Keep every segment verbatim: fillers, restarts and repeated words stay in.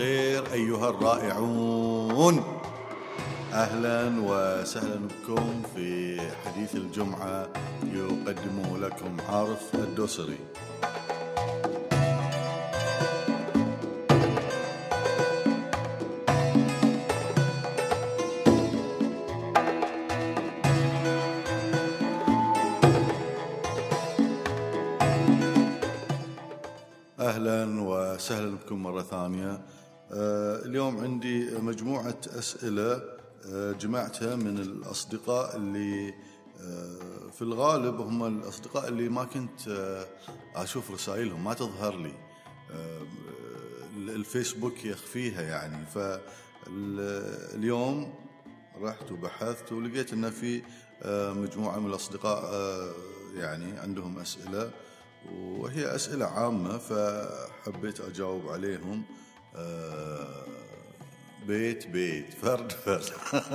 الخير أيها الرائعون، أهلا وسهلا بكم في حديث الجمعة يقدمه لكم عارف الدوسري. أهلا وسهلا بكم مرة ثانية. اليوم عندي مجموعة أسئلة جمعتها من الأصدقاء اللي في الغالب هم الأصدقاء اللي ما كنت أشوف رسائلهم، ما تظهر لي، الفيسبوك يخفيها يعني. فاليوم رحت وبحثت ولقيت أن في مجموعة من الأصدقاء يعني عندهم أسئلة، وهي أسئلة عامة فحبيت أجاوب عليهم بيت بيت فرد فرد.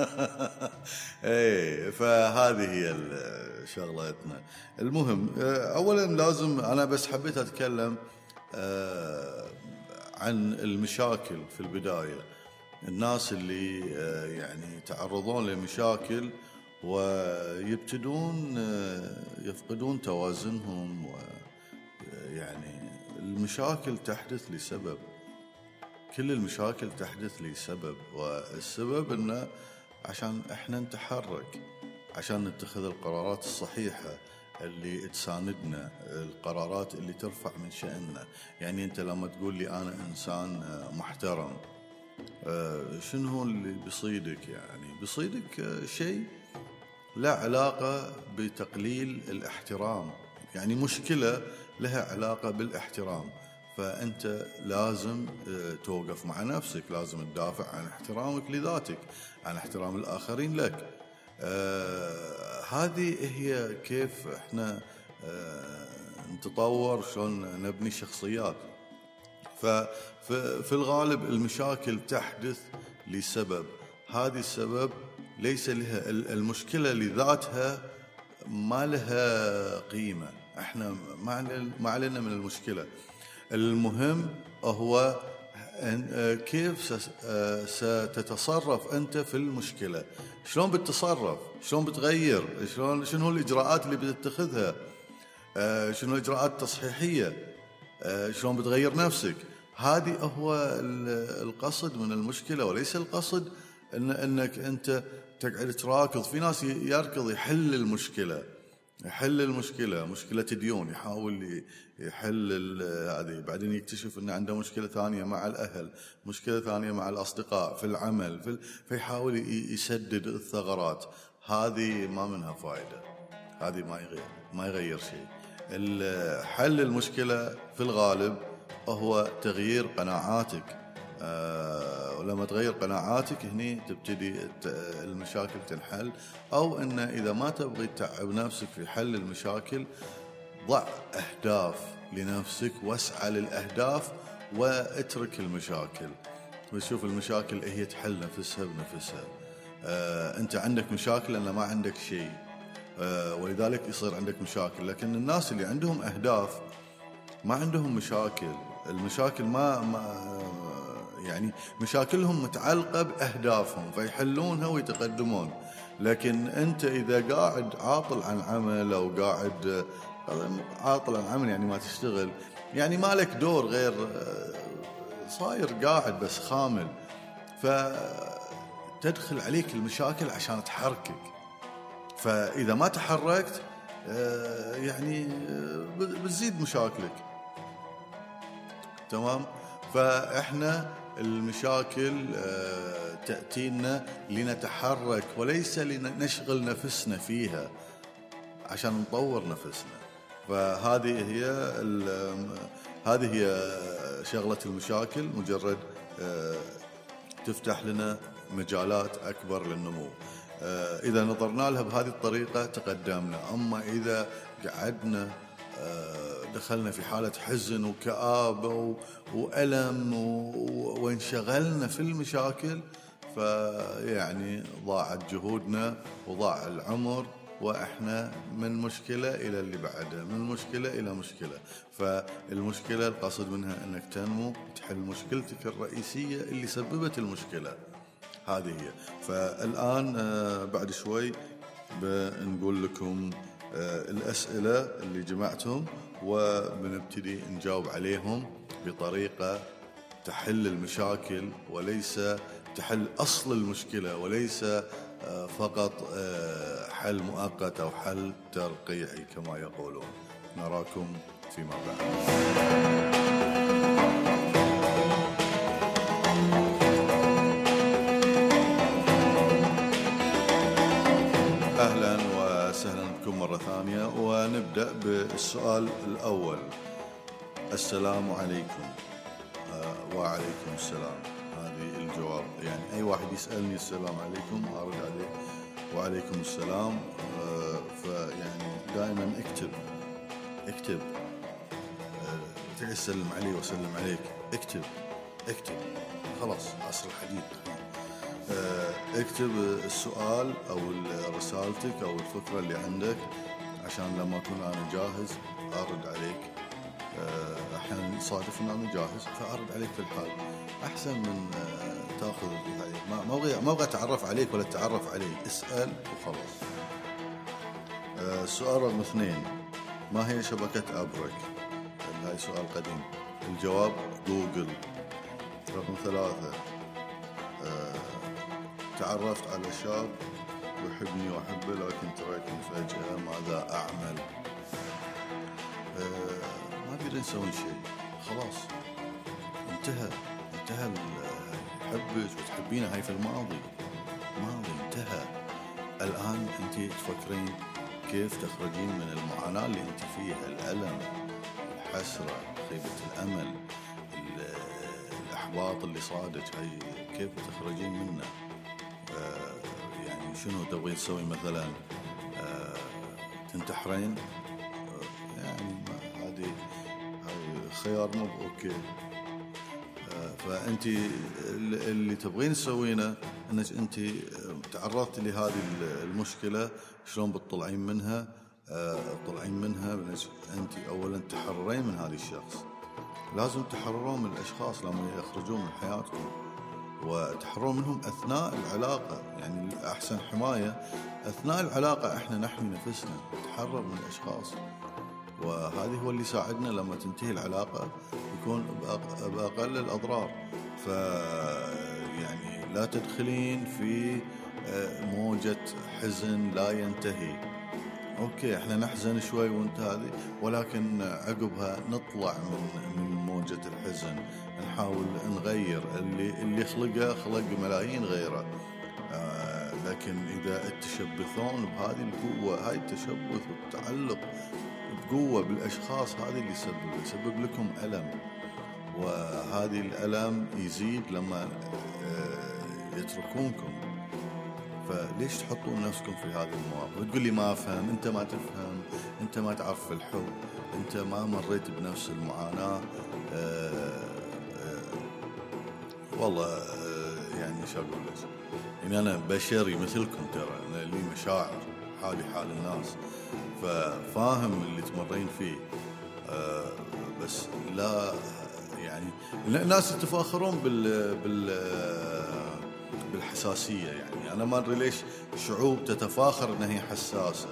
ايه، فهذه هي شغلتنا. المهم، أولا لازم أنا بس حبيت أتكلم عن المشاكل في البداية. الناس اللي يعني تعرضون لمشاكل ويبتدون يفقدون توازنهم، ويعني المشاكل تحدث لسبب، كل المشاكل تحدث لسبب، والسبب إنه عشان إحنا نتحرك، عشان نتخذ القرارات الصحيحة اللي تساندنا، القرارات اللي ترفع من شأننا. يعني أنت لما تقول لي أنا إنسان محترم، شنو هو اللي بيصيدك؟ يعني بيصيدك شيء لا علاقة بتقليل الاحترام، يعني مشكلة لها علاقة بالاحترام. فأنت لازم توقف مع نفسك، لازم تدافع عن احترامك لذاتك، عن احترام الآخرين لك. آه هذه هي كيف احنا آه نتطور، شلون نبني شخصيات. ففي الغالب المشاكل تحدث لسبب، هذه السبب ليس لها المشكلة لذاتها ما لها قيمة، احنا ما علينا من المشكلة. المهم هو كيف ستتصرف أنت في المشكلة، شلون بتتصرف، شلون بتغير، شلون شنو الإجراءات اللي بتتخذها، شنو الإجراءات التصحيحية، شلون بتغير نفسك. هذه هو القصد من المشكلة، وليس القصد إن إنك أنت تقعد تراكض. في ناس يركض يحل المشكلة، يحل المشكلة، مشكلة ديون، يحاول يحل هذه، بعدين يكتشف أنه عنده مشكلة ثانية مع الأهل، مشكلة ثانية مع الأصدقاء في العمل، في فيحاول يسدد الثغرات. هذه ما منها فائدة، هذه ما يغير ما يغير شيء. حل المشكلة في الغالب هو تغيير قناعاتك. أه ولما تغير قناعاتك هني تبتدي المشاكل تنحل. أو إن إذا ما تبغي تتعب نفسك في حل المشاكل، ضع أهداف لنفسك واسعى للأهداف واترك المشاكل، وشوف المشاكل هي تحل نفسها بنفسها. أه أنت عندك مشاكل لأن ما عندك شيء، أه ولذلك يصير عندك مشاكل. لكن الناس اللي عندهم أهداف ما عندهم مشاكل. المشاكل ما, ما يعني مشاكلهم متعلقة بأهدافهم فيحلونها ويتقدمون. لكن أنت إذا قاعد عاطل عن عمل، أو قاعد عاطل عن عمل يعني ما تشتغل، يعني ما لك دور غير صاير قاعد بس خامل، فتدخل عليك المشاكل عشان تحركك. فإذا ما تحركت يعني بتزيد مشاكلك. تمام؟ فإحنا المشاكل تأتينا لنتحرك وليس لنشغل نفسنا فيها عشان نطور نفسنا. فهذه هي هذه هي شغلة المشاكل، مجرد تفتح لنا مجالات أكبر للنمو. إذا نظرنا لها بهذه الطريقة تقدمنا. أما إذا قعدنا دخلنا في حالة حزن وكآبة وألم وانشغلنا في المشاكل، فيعني ضاعت جهودنا وضاع العمر وإحنا من مشكلة إلى اللي بعدها، من مشكلة إلى مشكلة. فالمشكلة القصد منها أنك تنمو تحل مشكلتك الرئيسية اللي سببت المشكلة، هذه هي. فالآن بعد شوي بنقول لكم الأسئلة اللي جمعتهم وبنبتدي نجاوب عليهم بطريقة تحل المشاكل وليس تحل أصل المشكلة، وليس فقط حل مؤقت أو حل ترقيعي كما يقولون. نراكم فيما بعد. أهلا وسهلا بكم مرة ثانية، ونبدأ بالسؤال الأول. السلام عليكم. آه وعليكم السلام. هذه الجواب، يعني أي واحد يسألني السلام عليكم أرد عليه وعليكم السلام. آه فيعني دائما اكتب اكتب آه تسلم علي وسلم عليك، اكتب اكتب خلاص عصر الحديث. اكتب السؤال أو رسالتك أو الفكرة اللي عندك عشان لما أكون أنا جاهز أرد عليك. أحيانا يصادف أن أنا جاهز فأرد عليك في الحال، أحسن من تأخذ ما ما أبغى ما أبغى أتعرف عليك ولا تتعرف علي، اسأل وخلاص. السؤال رقم اثنين، ما هي شبكة أبرك؟ هاي سؤال قديم. الجواب جوجل. رقم ثلاثة، تعرفت على شاب يحبني وأحبه لكن تركني فجأة، ماذا أعمل؟ أه ما بينا نسوي شيء، خلاص انتهى انتهى يحبك وتحبينه، هاي في الماضي، ماضي انتهى. الآن أنت تفكرين كيف تخرجين من المعاناة اللي أنت فيها، الألم، الحسرة، خيبة الأمل، الأحباط اللي صادت، هاي كيف تخرجين منه؟ آه يعني شنو تبغين تسوي مثلا؟ آه تنتحرين؟ آه يعني هذه هذه خيار مو اوكي. آه فانت اللي تبغين تسوينه انك انت تعرضت لهذه المشكله، شلون بتطلعين منها؟ آه طلعين منها انك انت اولا تحررين من هذا الشخص. لازم تحررون من الاشخاص لما يخرجون من حياتكم، وتحررون منهم أثناء العلاقة. يعني أحسن حماية أثناء العلاقة إحنا نحمي نفسنا، نتحرر من الأشخاص، وهذه هو اللي يساعدنا لما تنتهي العلاقة يكون بأقل الأضرار. ف يعني لا تدخلين في موجة حزن لا ينتهي. أوكي إحنا نحزن شوي وانت هذه، ولكن عقبها نطلع من من موجة الحزن، نحاول نغير اللي اللي خلقه خلق ملايين غيره. آه لكن إذا تشبثون بهذه القوة، هاي التشبث والتعلق بقوة بالأشخاص، هذه اللي يسبب يسبب لكم ألم، وهذه الألم يزيد لما آه يتركونكم. فليش تحطون نفسكم في هذه المواقف وتقول لي ما أفهم؟ أنت ما تفهم، أنت ما تعرف الحب، أنت ما مريت بنفس المعاناة. آه آه والله آه يعني شو أقول لك، يعني أنا بشري مثلكم، ترى أنا لي مشاعر، حالي حال الناس، ففاهم اللي تمرين فيه. آه بس لا يعني الناس يتفاخرون بال بال بالحساسية. يعني أنا ما أدري ليش شعوب تتفاخر أنها هي حساسة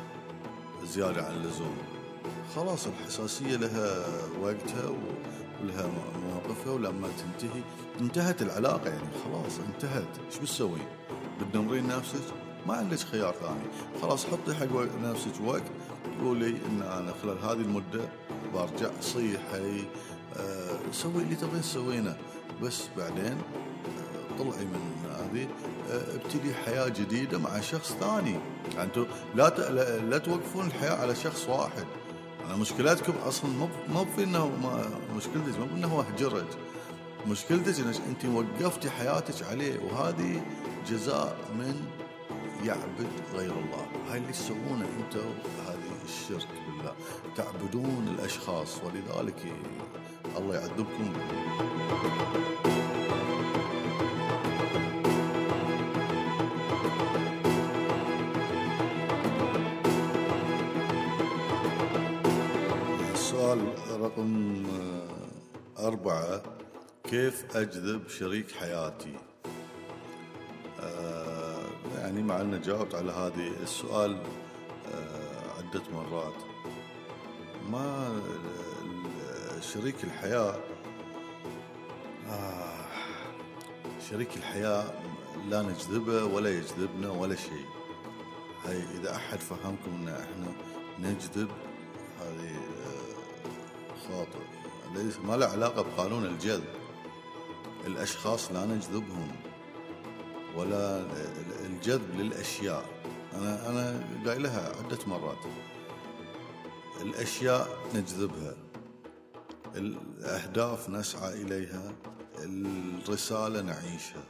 زيادة عن اللزوم. خلاص الحساسية لها وقتها ولها مواقفها، ولما تنتهي انتهت العلاقة، يعني خلاص انتهت. إيش بتسوين؟ بتدمرين نفسك؟ ما عندك خيار ثاني. خلاص حطي حق نفسك وقت، قولي إن أنا خلال هذه المدة برجع صيحي، أه سوي اللي تبغين تسوينه، بس بعدين طلعي من هذه، ابتدي حياة جديدة مع شخص ثاني. أنتوا لا لا توقفون الحياة على شخص واحد. أنا مشكلتكم أصلا مو مو في إنه مشكلتك مو إنه هجرك، مشكلتك إنك أنت وقفتي حياتك عليه، وهذه جزاء من يعبد غير الله. هاي اللي تسوونه أنتوا، هذه الشرك بالله، تعبدون الأشخاص، ولذلك الله يعذبكم. رقم أربعة، كيف أجذب شريك حياتي؟ آه يعني مع أن جاوبت على هذه السؤال آه عدة مرات. ما شريك الحياة آه شريك الحياة لا نجذبه ولا يجذبنا ولا شيء. هاي إذا أحد فهمكم أن إحنا نجذب، هذه خاطئ، ليس ما له علاقة بقانون الجذب. الأشخاص لا نجذبهم، ولا الجذب للأشياء. أنا أنا قايلها عدة مرات، الأشياء نجذبها، الأهداف نسعى إليها، الرسالة نعيشها.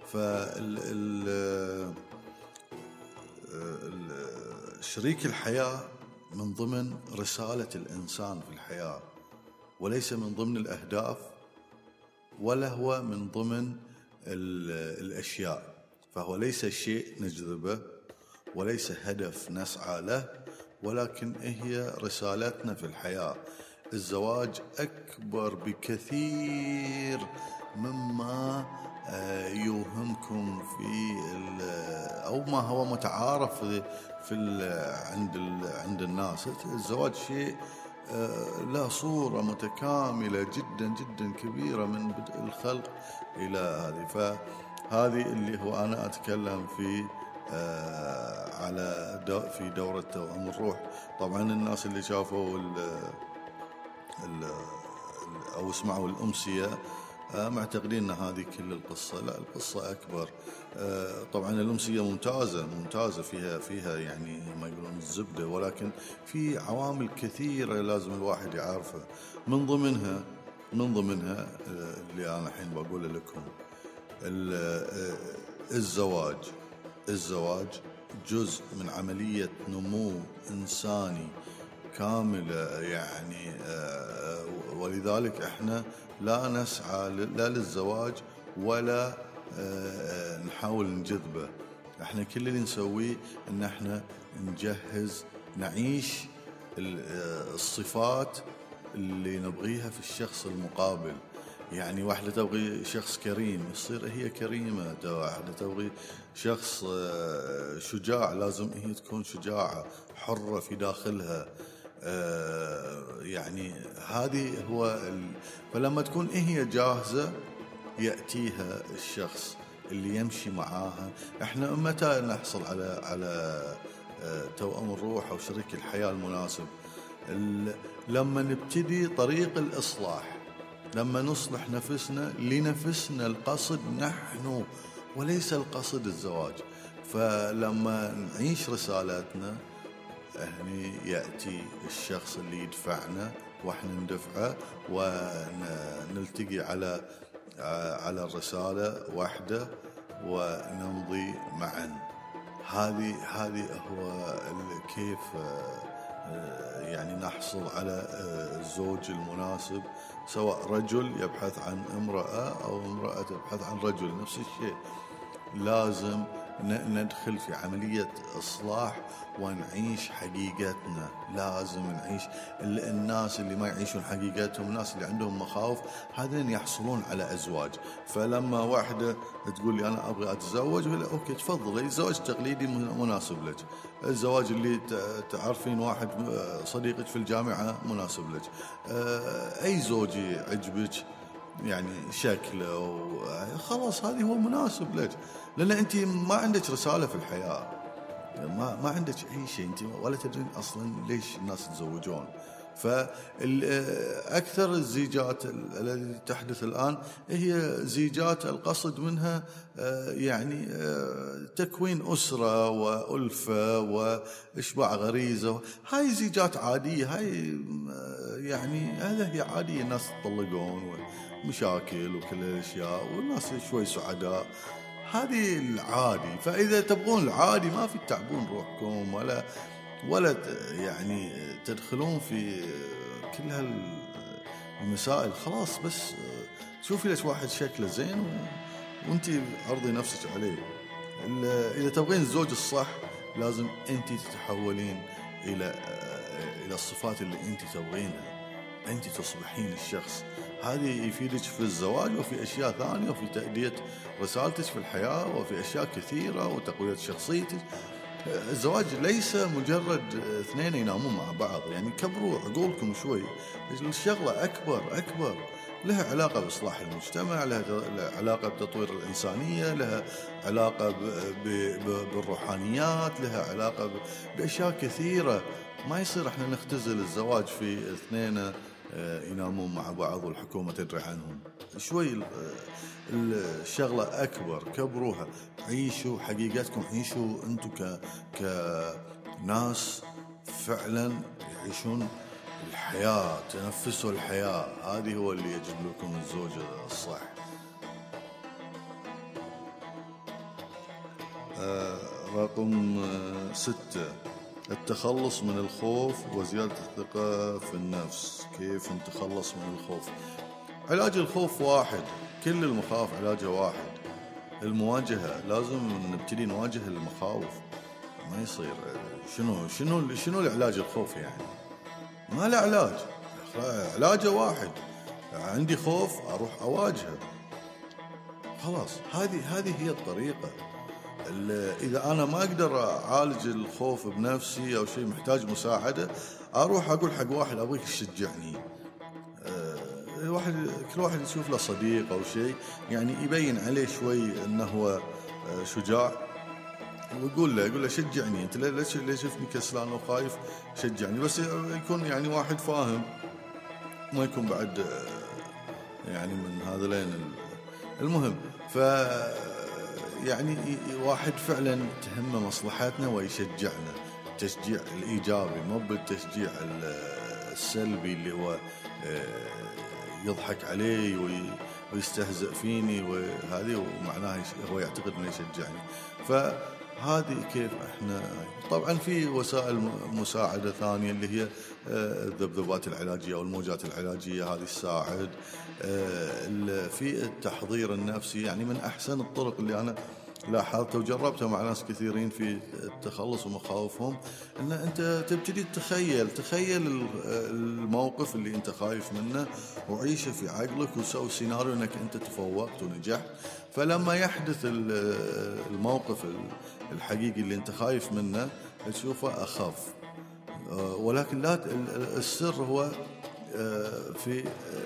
فشريك الحياة من ضمن رسالة الإنسان في الحياة، وليس من ضمن الأهداف، ولا هو من ضمن الأشياء. فهو ليس شيء نجذبه، وليس هدف نسعى له، ولكن هي رسالتنا في الحياة. الزواج أكبر بكثير مما يوهمكم في أو ما هو متعارف في في عند عند الناس. الزواج شيء له صورة متكاملة جدا جدا كبيرة من بدء الخلق إلى هذه. فهذه اللي هو أنا أتكلم في على دو في دورة توأم الروح. طبعا الناس اللي شافوا ال ال أو اسمعوا الأمسية معتقدين أن هذه كل القصة. لا، القصة أكبر. طبعا الأمسية ممتازة ممتازة فيها فيها يعني ما يقولون الزبدة، ولكن في عوامل كثيرة لازم الواحد يعرفها. من ضمنها من ضمنها اللي أنا الحين بقول لكم، الزواج الزواج جزء من عملية نمو إنساني كاملة يعني. ولذلك احنا لا نسعى لا للزواج ولا نحاول نجذبه. احنا كل اللي نسويه ان احنا نجهز نعيش الصفات اللي نبغيها في الشخص المقابل. يعني واحدة تبغي شخص كريم، يصير هي كريمة. واحدة تبغي شخص شجاع، لازم هي تكون شجاعة حرة في داخلها. يعني هذه هو ال... فلما تكون هي جاهزة يأتيها الشخص اللي يمشي معاها. احنا متى نحصل على على توأم الروح أو شريك الحياة المناسب؟ لما نبتدي طريق الإصلاح، لما نصلح نفسنا لنفسنا. القصد نحن وليس القصد الزواج. فلما نعيش رسالتنا هني يأتي الشخص اللي يدفعنا واحنا ندفعه، ونلتقي على على الرسالة واحدة ونمضي معا. هذه هذه هو كيف يعني نحصل على الزوج المناسب، سواء رجل يبحث عن امرأة أو امرأة تبحث عن رجل، نفس الشيء. لازم ندخل في عملية إصلاح ونعيش حقيقتنا. لازم نعيش. الناس اللي ما يعيشون حقيقتهم، الناس اللي عندهم مخاوف، هذين يحصلون على أزواج. فلما واحدة تقول لي أنا أبغى أتزوج، ولا أوكي تفضلي، الزواج التقليدي مناسب لك. الزواج اللي تعرفين واحد صديقك في الجامعة مناسب لك. أي زوج يعجبك يعني شكله، خلاص هذه هو مناسب لك. لأن أنت ما عندك رسالة في الحياة، ما ما عندك أي شيء، أنت ولا تدرين أصلا ليش الناس يتزوجون. فأكثر الزيجات التي تحدث الآن هي زيجات القصد منها يعني تكوين أسرة وألفة وإشباع غريزة. هاي زيجات عادية، هاي يعني هذا هي عادية. الناس تطلقون ومشاكل وكل الأشياء، والناس شوي سعداء، هذه العادي. فإذا تبغون العادي ما في تعبون روحكم ولا ولا يعني تدخلون في كل هالمسائل. خلاص بس شوفي لك واحد شكله زين وانتي عرضي نفسك عليه. إذا تبغين الزوج الصح لازم انتي تتحولين إلى إلى الصفات اللي انتي تبغينها. أنت تصبحين الشخص. هذه يفيدك في الزواج وفي أشياء ثانية وفي تأدية رسالتك في الحياة وفي أشياء كثيرة وتقوية شخصيتك. الزواج ليس مجرد اثنين ينامون مع بعض، يعني كبروا عقولكم شوي. الشغلة أكبر أكبر، لها علاقة بإصلاح المجتمع، لها علاقة بتطوير الإنسانية، لها علاقة بالروحانيات، لها علاقة بأشياء كثيرة. ما يصير احنا نختزل الزواج في اثنين ينامون مع بعض والحكومة تدري عنهم. شوي الشغلة أكبر، كبروها، عيشوا حقيقتكم، عيشوا أنتم ك كناس فعلا يعيشون الحياة، تنفسوا الحياة. هذه هو اللي يجب لكم الزوج الصح. آه رقم آه ستة، التخلص من الخوف وزيادة الثقة في النفس. كيف نتخلص من الخوف؟ علاج الخوف واحد، كل المخاوف علاجها واحد، المواجهة. لازم نبتدي نواجه المخاوف. ما يصير شنو شنو شنو العلاج الخوف يعني؟ ما له علاج، علاجه واحد. عندي خوف أروح أواجهه، خلاص. هذه هذه هي الطريقة. إذا أنا ما أقدر أعالج الخوف بنفسي أو شيء محتاج مساعدة، أروح أقول حق واحد أبغيك تشجعني. أه واحد كل واحد يشوف له صديق أو شيء يعني يبين عليه شوي أنه هو شجاع، ويقول له يقول له شجعني، أنت ليش ليش شفتني كسلان وخايف؟ شجعني. بس يكون يعني واحد فاهم، ما يكون بعد يعني من هذولين. المهم ف يعني واحد فعلا تهمه مصلحتنا ويشجعنا، التشجيع الإيجابي مو بالتشجيع السلبي اللي هو يضحك علي ويستهزئ فيني، وهذه ومعناه هو يعتقد انه يشجعني. فهذه كيف احنا. طبعا في وسائل مساعدة ثانية اللي هي الذبذبات العلاجية او الموجات العلاجية، هذه تساعد في التحضير النفسي. يعني من احسن الطرق اللي انا لاحظته وجربته مع ناس كثيرين في التخلص من مخاوفهم، ان انت تبتدي تتخيل تخيل الموقف اللي انت خايف منه وعيشه في عقلك، وسوي سيناريو انك انت تفوقت ونجحت. فلما يحدث الموقف الحقيقي اللي انت خايف منه تشوفه اخف. ولكن لا، السر هو في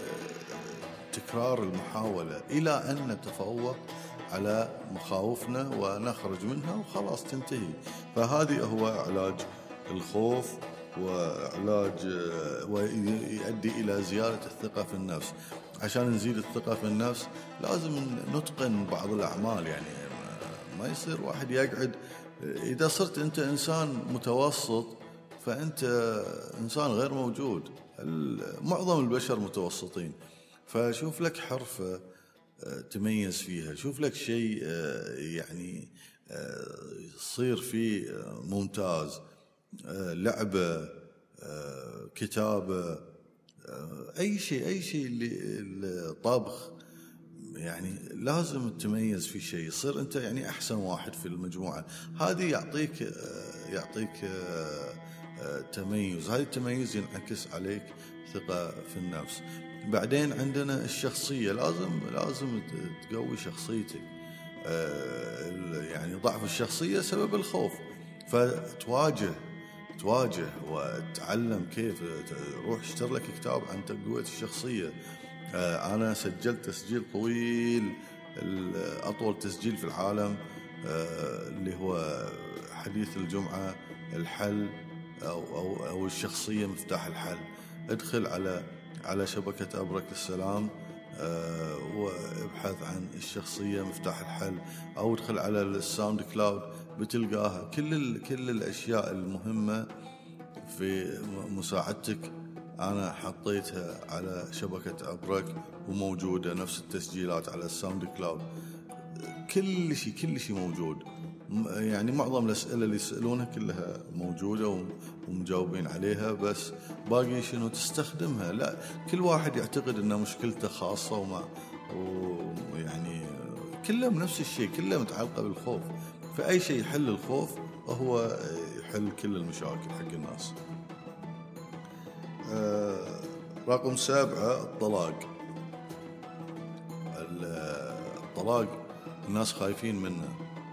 تكرار المحاولة إلى أن نتفوق على مخاوفنا ونخرج منها وخلاص تنتهي. فهذه هو علاج الخوف، وعلاج ويؤدي إلى زيادة الثقة في النفس. عشان نزيد الثقة في النفس لازم نتقن بعض الأعمال. يعني ما يصير واحد يقعد. إذا صرت أنت إنسان متوسط فأنت إنسان غير موجود. معظم البشر متوسطين. فشوف لك حرفة تميز فيها، شوف لك شيء يعني صير فيه ممتاز، لعبة، كتابة، أي شيء أي شيء اللي طبخ. يعني لازم تتميز في شيء، صير أنت يعني أحسن واحد في المجموعة. هذه يعطيك يعطيك تميز، هذا التميز ينعكس عليك ثقة في النفس. بعدين عندنا الشخصية، لازم لازم تقوي شخصيتك. يعني ضعف الشخصية سبب الخوف، فتواجه تواجه وتعلم كيف. روح اشتر لك كتاب عن تقوية الشخصية. أنا سجلت تسجيل طويل، أطول تسجيل في العالم، اللي هو حديث الجمعة، الحل أو, أو, أو الشخصية مفتاح الحل. ادخل على على شبكة أبرك السلام أه وابحث عن الشخصية مفتاح الحل، أو ادخل على الساوند كلاود بتلقاها. كل ال كل الأشياء المهمة في مساعدتك أنا حطيتها على شبكة أبرك وموجودة، نفس التسجيلات على الساوند كلاود. كل شيء كل شيء موجود. يعني معظم الأسئلة اللي يسألونها كلها موجودة ومجاوبين عليها، بس باقي شنو تستخدمها. لا، كل واحد يعتقد أن مشكلته خاصة وما ويعني كلهم نفس الشيء، كلهم متعلقة بالخوف. فأي شيء يحل الخوف هو يحل كل المشاكل حق الناس. رقم سبعة الطلاق. الطلاق الناس خايفين منه.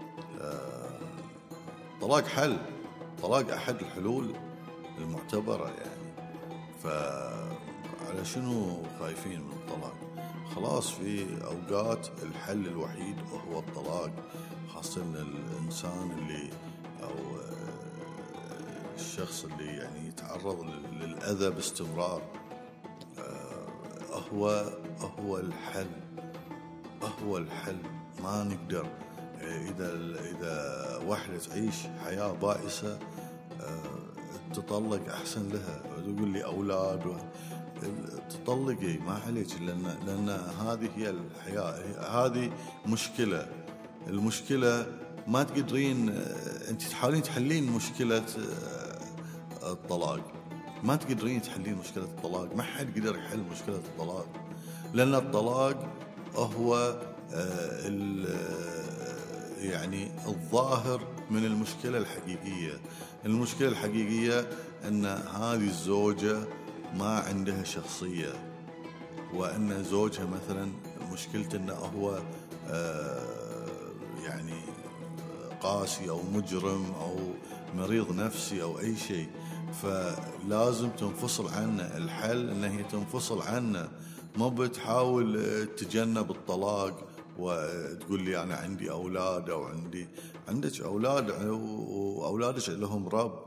الطلاق حل، الطلاق أحد الحلول المعتبرة يعني. فعلى شنو خايفين من الطلاق؟ خلاص في أوقات الحل الوحيد هو الطلاق، خاصة الإنسان اللي أو الشخص اللي يعني يتعرض للأذى باستمرار. هو هو الحل، هو الحل. ما نقدر إذا إذا واحدة تعيش حياة بائسة تطلق أحسن لها. تقول لي أولاد تطلقي ما عليك، لأن لأن هذه هي الحياة، هذه مشكلة. المشكلة ما تقدرين أنت تحاولين تحلين مشكلة الطلاق، ما تقدرين تحلين مشكلة الطلاق. ما حد قدر يحل مشكلة الطلاق، لأن الطلاق هو يعني الظاهر من المشكلة الحقيقية. المشكلة الحقيقية أن هذه الزوجة ما عندها شخصية، وأن زوجها مثلا مشكلته أنه هو يعني قاسي أو مجرم أو مريض نفسي أو أي شيء، فلازم تنفصل عنه. الحل أنها هي تنفصل عنه، ما بتحاول تتجنب الطلاق وتقول لي أنا عندي أولاد أو عندي عندك أولاد وأولادك لهم رب،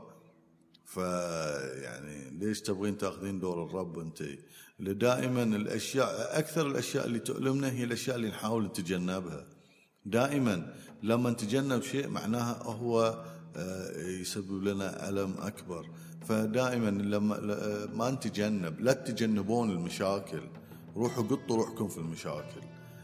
فيعني ليش تبغين تأخذين دور الرب أنت؟ دائما الأشياء أكثر الأشياء اللي تؤلمنا هي الأشياء اللي نحاول نتجنبها. دائما لما نتجنب شيء معناها هو يسبب لنا ألم أكبر. فدائما لما ما نتجنب، لا تتجنبون المشاكل، روحوا قطوا روحكم في المشاكل.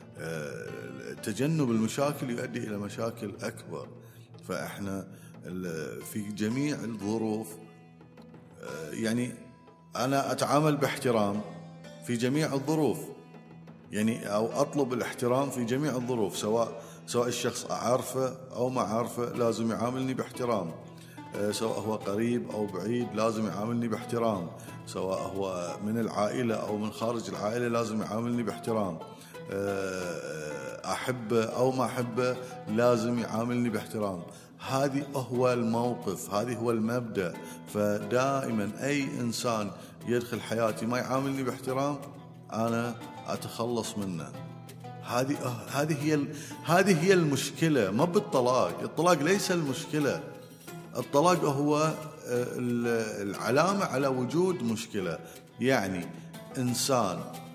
تجنب المشاكل يؤدي إلى مشاكل أكبر. فإحنا في جميع الظروف يعني أنا أتعامل باحترام في جميع الظروف، يعني أو أطلب الاحترام في جميع الظروف، سواء سواء الشخص أعرفه أو ما أعرفه لازم يعاملني باحترام، سواء هو قريب أو بعيد لازم يعاملني باحترام، سواء هو من العائلة أو من خارج العائلة لازم يعاملني باحترام، أحبه أو ما أحبه لازم يعاملني باحترام. هذه هو الموقف، هذه هو المبدأ. فدائما أي إنسان يدخل حياتي ما يعاملني باحترام أنا أتخلص منه. هذه هذه هي هذه هي المشكلة، ما بالطلاق. الطلاق ليس المشكلة، الطلاق هو العلامة على وجود مشكلة. يعني إنسان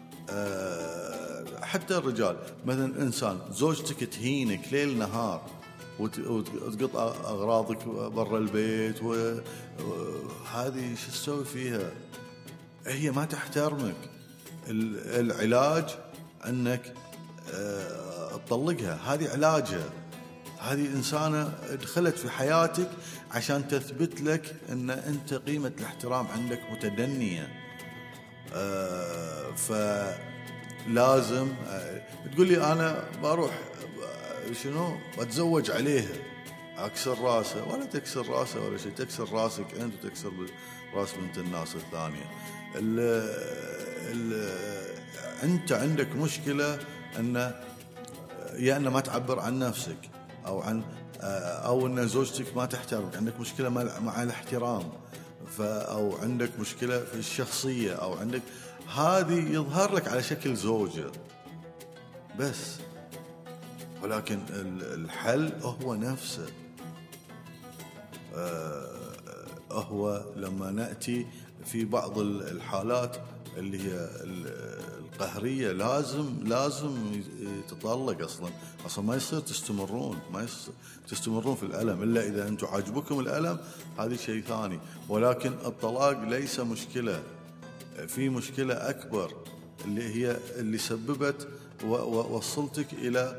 حتى الرجال مثلا، إنسان زوجتك تهينك ليل نهار وتقط أغراضك برا البيت، وهذه شو تسوي فيها؟ هي ما تحترمك. العلاج أنك تطلقها، هذه علاجها. هذه إنسانة دخلت في حياتك عشان تثبت لك أن أنت قيمة الاحترام عندك متدنية. فلازم تقول لي أنا بروح شنو بتزوج عليها أكسر راسه، ولا تكسر راسه ولا شيء، تكسر راسك أنت وتكسر راس بنت الناس الثانية. ال ال أنت عندك مشكلة أن يا أن ما تعبر عن نفسك، أو عن أو أن زوجتك ما تحترمك، عندك مشكلة مع الاحترام، أو عندك مشكلة في الشخصية، أو عندك هذه يظهر لك على شكل زوجة بس. ولكن الحل هو نفسه، هو لما نأتي في بعض الحالات اللي هي القهرية لازم لازم تطلق. أصلا أصلا ما يصير تستمرون ما يصير تستمرون في الألم إلا إذا أنتم عاجبكم الألم، هذه شيء ثاني. ولكن الطلاق ليس مشكلة، في مشكلة أكبر اللي هي اللي سببت ووصلتك إلى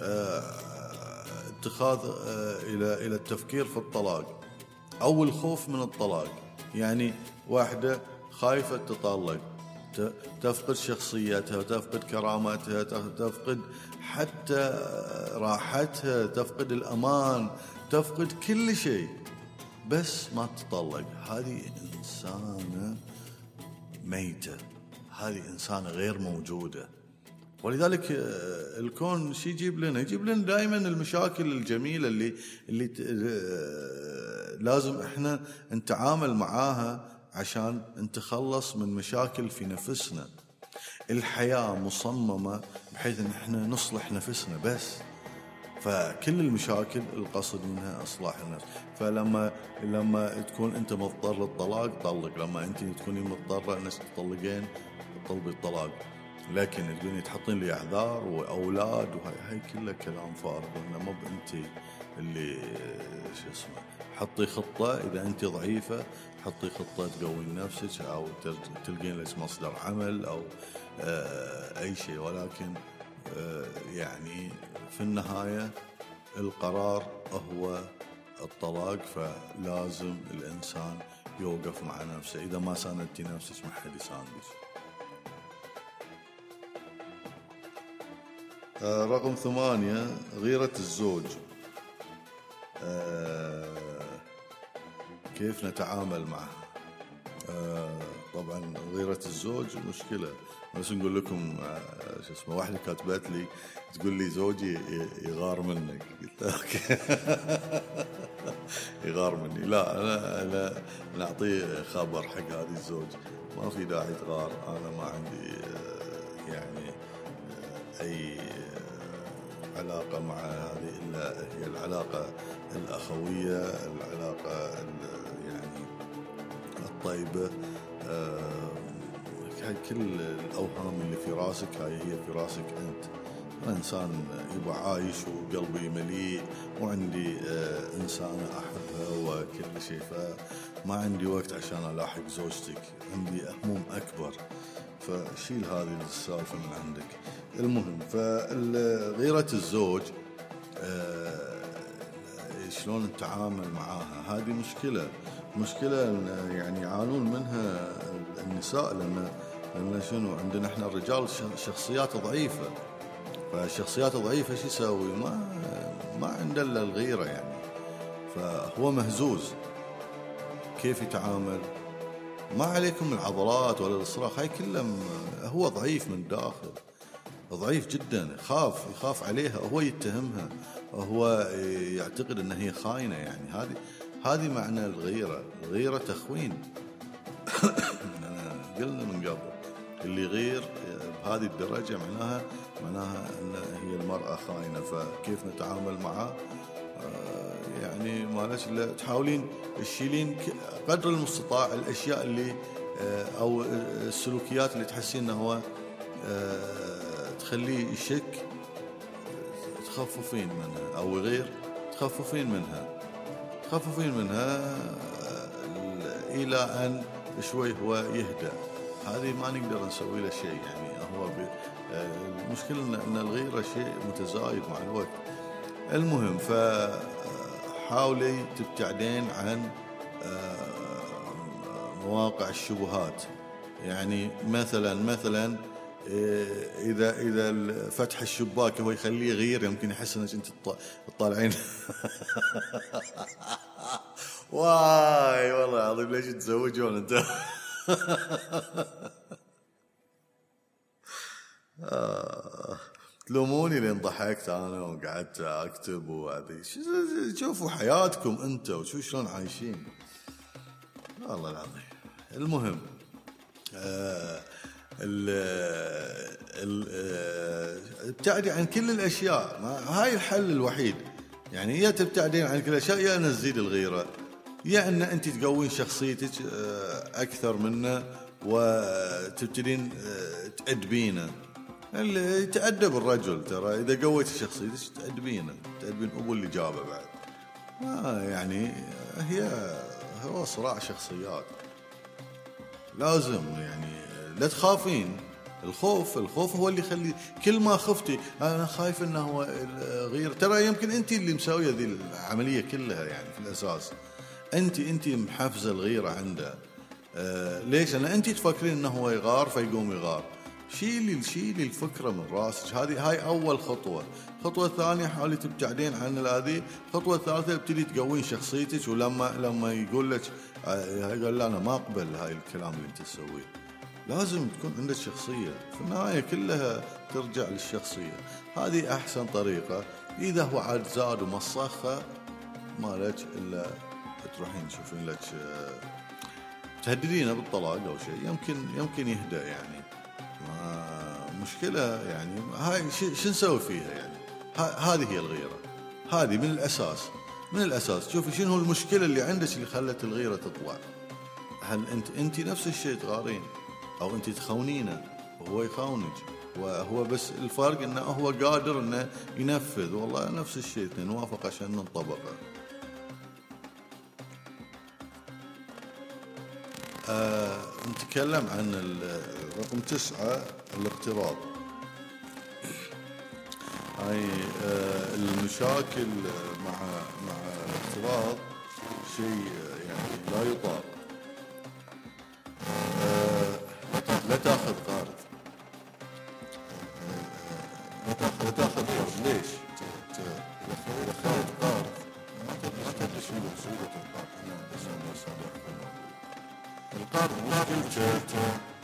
اتخاذ إلى إلى التفكير في الطلاق أو الخوف من الطلاق. يعني واحدة خايفة تطلق، تفقد شخصيتها، تفقد كرامتها، تفقد حتى راحتها، تفقد الأمان، تفقد كل شيء بس ما تطلق. هذه إنسانة ميتة، هذه إنسانة غير موجودة. ولذلك الكون شي يجيب لنا يجيب لنا دائما المشاكل الجميلة اللي اللي لازم احنا نتعامل معاها عشان نتخلص من مشاكل في نفسنا. الحياة مصممة بحيث ان احنا نصلح نفسنا بس، فكل المشاكل القصد منها اصلاح النفس. فلما لما تكون انت مضطر للطلاق طلق، لما انت تكوني مضطرة انك تطلقين طلبي الطلاق، لكن تقولي تحطين لي اعذار واولاد وهاي هاي كلها كلام فارغ. لانه مو انت اللي شو اسمه. حطي خطة اذا انت ضعيفة، حطي خطة تقوي نفسك او تلقين لك مصدر عمل او آه اي شيء. ولكن آه يعني في النهاية القرار هو الطلاق، فلازم الانسان يوقف مع نفسه. اذا ما ساندتي نفسك ما حد يساندك. آه رقم ثمانية، غيرة الزوج. آه كيف نتعامل معها؟ آه طبعا غيرة الزوج مشكلة. بس نقول لكم آه شو اسمه، واحدة كاتبت لي تقول لي زوجي يغار منك. قلت اوكي يغار مني؟ لا انا انا نعطيه خبر حق هذه الزوج، ما في داعي تغار. انا ما عندي آه يعني آه اي علاقة مع هذه إلا هي العلاقة الأخوية، العلاقة يعني الطيبة. هاي كل الأوهام اللي في راسك هاي هي في راسك أنت. أنا إنسان يبقى عايش وقلبي مليء وعندي إنسانة أحبها وكل شيء، فما عندي وقت عشان ألاحق زوجتك، عندي هموم أكبر، فشيل هذه السالفة من عندك. المهم، فغيرة الزوج آه شلون نتعامل معاها؟ هذه مشكلة مشكلة يعني يعانون منها النساء. لأن لأن شنو عندنا احنا الرجال شخصيات ضعيفة، فالشخصيات ضعيفة شو يسوي؟ ما ما عنده إلا الغيرة يعني، فهو مهزوز. كيف يتعامل؟ ما عليكم العضلات ولا الصراخ، هاي كلها هو ضعيف من داخل، ضعيف جدا، يخاف يخاف عليها، هو يتهمها، هو يعتقد ان هي خاينة. يعني هذه هذه معنى الغيرة. الغيرة تخوين. قلنا من قبل اللي يغير بهذه الدرجة معناها معناها ان هي المرأة خاينة. فكيف نتعامل معها؟ يعني ما ليش الا تحاولين تشيلين قدر المستطاع الاشياء اللي او السلوكيات اللي تحسين انه هو تخليه يشك، تخففين منها، او غير تخففين منها تخففين منها الى ان شوي هو يهدأ. هذه ما نقدر نسوي له شيء. يعني هو المشكلة ان الغيرة شيء متزايد مع الوقت. المهم، فحاولي تبتعدين عن مواقع الشبهات. يعني مثلا مثلا اذا اذا فتح الشباك هو يخليه يغير، يمكن يحس انك انت تطالعين. واي والله العظيم ليش تزوجون انت؟ تلوموني لين ضحكت انا وقعدت اكتب وهذه. شوفوا حياتكم انت وشو شلون عايشين، والله العظيم. المهم، آه ابتعدي عن كل الاشياء. هاي الحل الوحيد. يعني يا تبتعدين عن كل الاشياء يا نزيد الغيره، يا ان انت تقوين شخصيتك اكثر منه وتبتدين تأدبينه. اللي يتأدب الرجل، ترى اذا قويت شخصيتك تأدبينه، تأدبين ابو اللي جابه بعد. ما يعني هي هو صراع شخصيات. لازم يعني لا تخافين. الخوف الخوف هو اللي يخلي كل ما خفتي انا خايف انه هو غير. ترى يمكن انت اللي مسويه ذي العمليه كلها. يعني في الاساس انت انت محفزه الغيره عنده. آه ليش؟ لان انت تفكرين انه هو يغار فيقوم يغار. شيلي شيلي الفكره من راسك. هذه هاي اول خطوه. الخطوه الثانيه حاولي تبتعدين عن هذه. الخطوه الثالثه ابتدي تقوين شخصيتك. ولما لما يقول لك يقول لا انا ما اقبل هاي الكلام اللي انت تسويه، لازم تكون عندك شخصية، في النهاية كلها ترجع للشخصية. هذه أحسن طريقة. إذا هو عاد زاد ومصخة ما لك إلا تروحين تشوفين لك تهددينه بالطلاق أو شيء، يمكن يمكن يهدأ يعني. ما مشكلة يعني، هاي شو نسوي فيها يعني؟ هذه هي الغيرة، هذه من الأساس من الأساس. شوفي شنو المشكلة اللي عندك اللي خلت الغيرة تطلع. هل أنت أنت نفس الشيء تغارين، أو أنت تخونينه وهو يخونك، وهو بس الفرق إنه هو قادر إنه ينفذ. والله نفس الشيء، نوافق عشان ننطبق. آه نتكلم عن رقم تسعة، الاقتراض. هاي آه المشاكل مع مع الاقتراض شيء يعني لا يطاق. آه لا تاخذ قرض، لا تاخذ لا تاخذ قرض. ليش؟ إذا أخذت قرض ما تدري شو مقصودة القرض. القرض مشكلته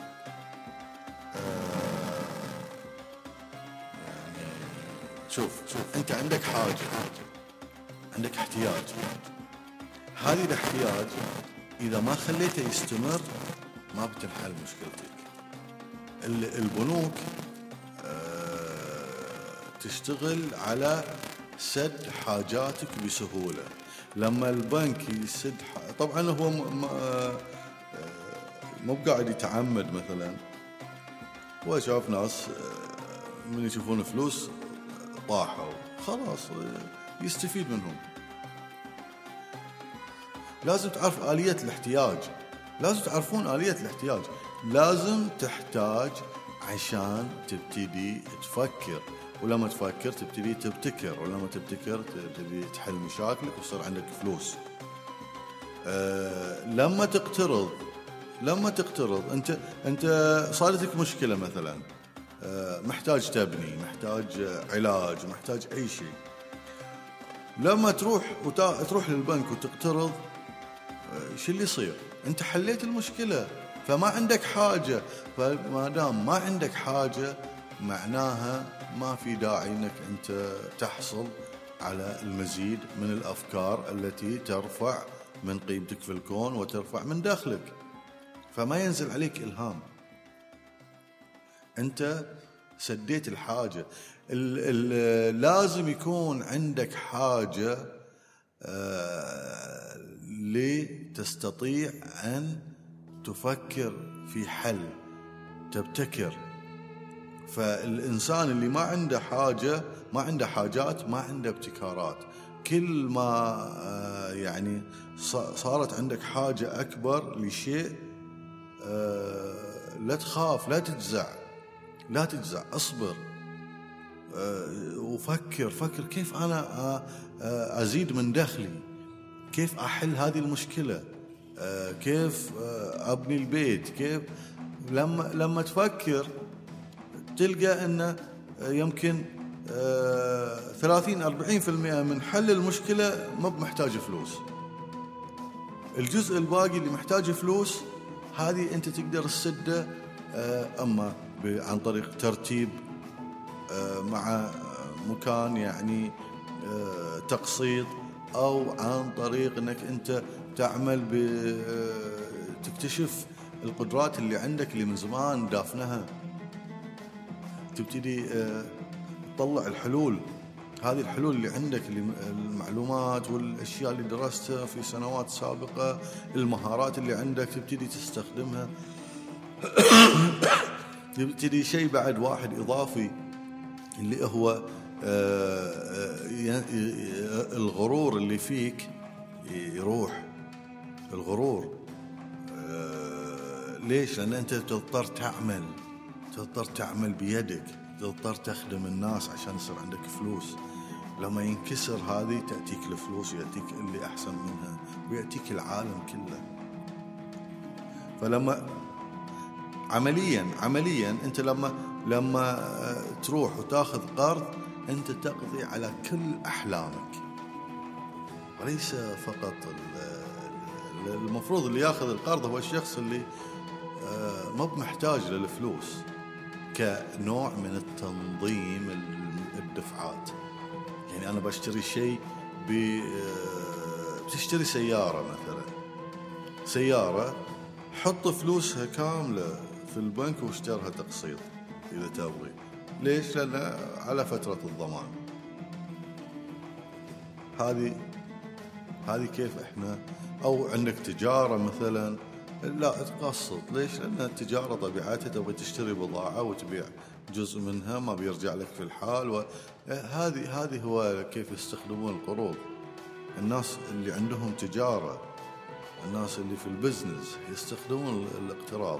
يعني شوف شوف أنت عندك حاجة، عندك احتياج. هذه الاحتياج إذا ما خليته يستمر ما بتنحل مشكلتك. البنوك تشتغل على سد حاجاتك بسهولة. لما البنك يسد طبعا هو مو قاعد يتعمد. مثلا هو شاف ناس من يشوفون فلوس طاحوا خلاص يستفيد منهم. لازم تعرف آلية الاحتياج، لازم تعرفون آلية الاحتياج. لازم تحتاج عشان تبتدي تفكر، ولما تفكر تبتدي تبتكر، ولما تبتكر تبتدي تحل مشاكلك ويصير عندك فلوس. أه لما تقترض لما تقترض انت انت صارتك مشكلة مثلا، أه محتاج تبني، محتاج علاج، محتاج اي شيء. لما تروح وتا... تروح للبنك وتقترض، أه شو اللي يصير؟ انت حليت المشكلة، فما عندك حاجة. فما دام ما عندك حاجة معناها ما في داعي انك انت تحصل على المزيد من الافكار التي ترفع من قيمتك في الكون وترفع من دخلك. فما ينزل عليك الهام، انت سديت الحاجة. ال ال لازم يكون عندك حاجة آه لتستطيع ان تفكر في حل، تبتكر. فالإنسان اللي ما عنده حاجة، ما عنده حاجات، ما عنده ابتكارات. كل ما يعني صارت عندك حاجة أكبر لشيء، لا تخاف، لا تجزع، لا تجزع، اصبر وفكر فكر كيف أنا أزيد من دخلي، كيف أحل هذه المشكلة، كيف أبني البيت، كيف. لما لما تفكر تلقى أنه يمكن ثلاثين أربعين في المئة من حل المشكلة ما بمحتاج فلوس. الجزء الباقي اللي محتاج فلوس هذه أنت تقدر تسده، أما عن طريق ترتيب مع مكان يعني تقسيط، أو عن طريق أنك أنت تعمل تكتشف القدرات اللي عندك اللي من زمان دافنها، تبتدي تطلع الحلول. هذه الحلول اللي عندك، المعلومات والأشياء اللي درستها في سنوات سابقة، المهارات اللي عندك تبتدي تستخدمها. يبتدي شيء بعد واحد إضافي اللي هو الغرور اللي فيك يروح. الغرور ليش؟ لأن أنت تضطر تعمل تضطر تعمل بيدك، تضطر تخدم الناس عشان يصير عندك فلوس. لما ينكسر هذه تأتيك الفلوس، ويأتيك اللي أحسن منها، ويأتيك العالم كله. فلما عمليا عمليا أنت لما لما تروح وتاخذ قرض، أنت تقضي على كل أحلامك، وليس فقط. المفروض اللي ياخذ القرض هو الشخص اللي ما بمحتاج للفلوس كنوع من التنظيم الدفعات. يعني أنا بشتري شيء، بتشتري سيارة مثلا، سيارة حط فلوسها كاملة في البنك واشترها تقسيط إذا تبغي. ليش؟ لأن على فترة الضمان. هذه هذه كيف إحنا. أو عندك تجارة مثلا، لا تقسط. ليش؟ لأن التجارة طبيعتها تبغي تشتري بضاعة وتبيع جزء منها ما بيرجع لك في الحال. وهذه هذه هو كيف يستخدمون القروض. الناس اللي عندهم تجارة، الناس اللي في البزنس يستخدمون الاقتراض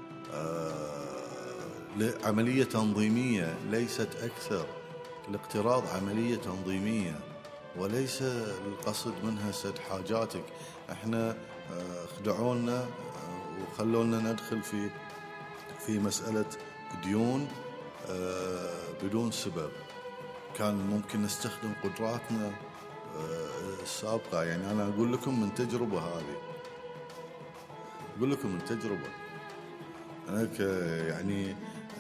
لعملية تنظيمية ليست أكثر. الاقتراض عملية تنظيمية وليس القصد منها سد حاجاتك. احنا خدعونا وخلونا ندخل في في مسألة ديون بدون سبب. كان ممكن نستخدم قدراتنا السابقة. يعني أنا أقول لكم من تجربة، هذه أقول لكم من تجربة. أنا يعني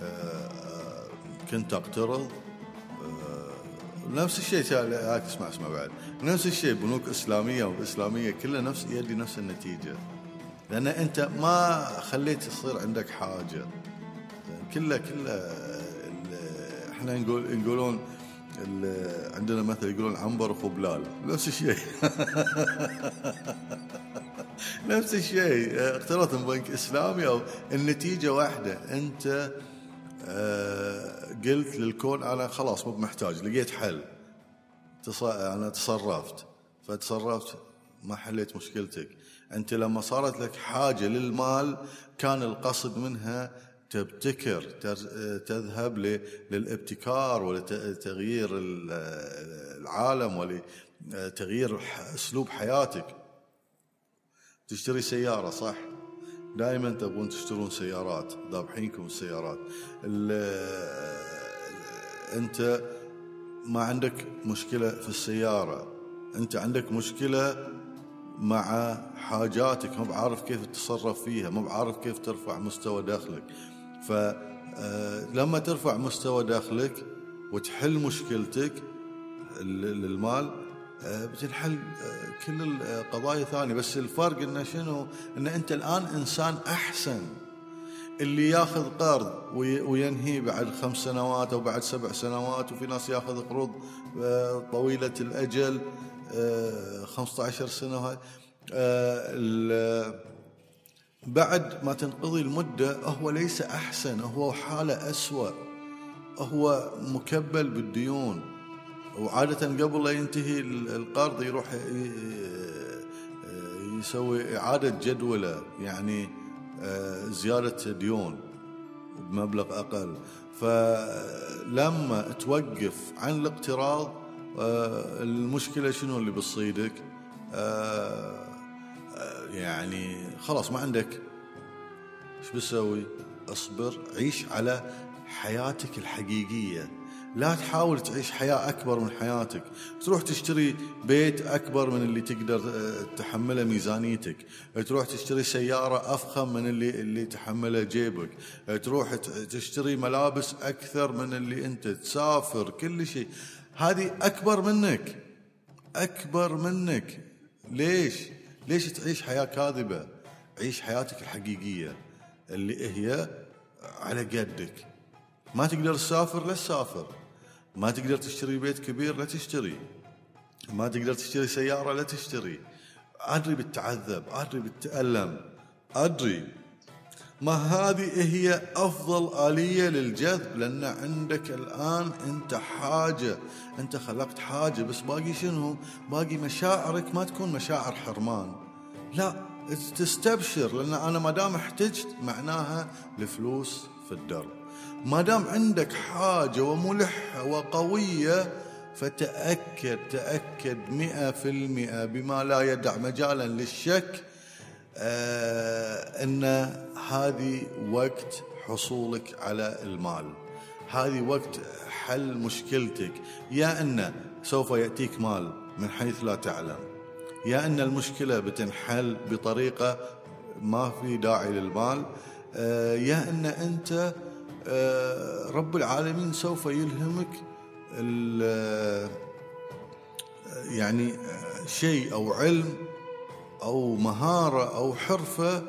كنت أقترض نفس الشيء. اسمع اسمع بعد نفس الشيء بنوك إسلامية وإسلامية كلها نفس يدي نفس النتيجة. لأن أنت ما خليت يصير عندك حاجة. كلها كلها إحنا نقول يقولون عندنا مثل يقولون عنبر أخو بلال. نفس الشيء نفس الشيء. اقترضت من بنك إسلامي أو النتيجة واحدة. أنت قلت للكون أنا خلاص مو محتاج، لقيت حل. أنا تصرفت فتصرفت ما حليت مشكلتك. أنت لما صارت لك حاجة للمال كان القصد منها تبتكر، تذهب للابتكار ولتغيير العالم ولتغيير أسلوب حياتك. تشتري سيارة صح، دائما تبغون تشترون سيارات، ذابحينكم السيارات. أنت ما عندك مشكلة في السيارة، أنت عندك مشكلة مع حاجاتك، ما بعرف كيف تتصرف فيها، ما بعرف كيف ترفع مستوى دخلك. فلما ترفع مستوى دخلك وتحل مشكلتك للمال بتنحل كل القضايا ثانية. بس الفرق إنه شنو؟ إن أنت الآن إنسان أحسن. اللي ياخذ قرض وينهي بعد خمس سنوات أو بعد سبع سنوات، وفي ناس ياخذ قروض طويلة الأجل خمسة عشر سنة، بعد ما تنقضي المدة هو ليس أحسن، هو حالة أسوأ، هو مكبل بالديون. وعادة قبل لا ينتهي القرض يروح يسوي إعادة جدولة، يعني زيادة ديون بمبلغ أقل. فلما توقف عن الاقتراض المشكلة شنو اللي بتصيدك؟ يعني خلاص ما عندك. ايش بتسوي؟ اصبر، عيش على حياتك الحقيقية. لا تحاول تعيش حياة أكبر من حياتك، تروح تشتري بيت أكبر من اللي تقدر تحمله ميزانيتك، تروح تشتري سيارة أفخم من اللي اللي تحمله جيبك، تروح تشتري ملابس أكثر من اللي أنت تسافر، كل شيء. هذه أكبر منك، أكبر منك. ليش؟ ليش تعيش حياة كاذبة؟ عيش حياتك الحقيقية اللي هي على قدك. ما تقدر تسافر لا تسافر، ما تقدر تشتري بيت كبير لا تشتري، ما تقدر تشتري سيارة لا تشتري. أدري بتعذب، أدري بتألم، أدري. ما هذه هي أفضل آلية للجذب، لأن عندك الآن أنت حاجة، أنت خلقت حاجة. بس باقي شنو؟ باقي مشاعرك ما تكون مشاعر حرمان، لا تستبشر. لأن أنا ما دام احتجت معناها الفلوس في الدرب. ما دام عندك حاجة وملحة وقوية فتأكد تأكد مئة في المئة بما لا يدع مجالا للشك آه أن هذه وقت حصولك على المال، هذه وقت حل مشكلتك. يا أن سوف يأتيك مال من حيث لا تعلم، يا أن المشكلة بتنحل بطريقة ما في داعي للمال. يا أن أنت رب العالمين سوف يلهمك يعني شيء أو علم أو مهارة أو حرفة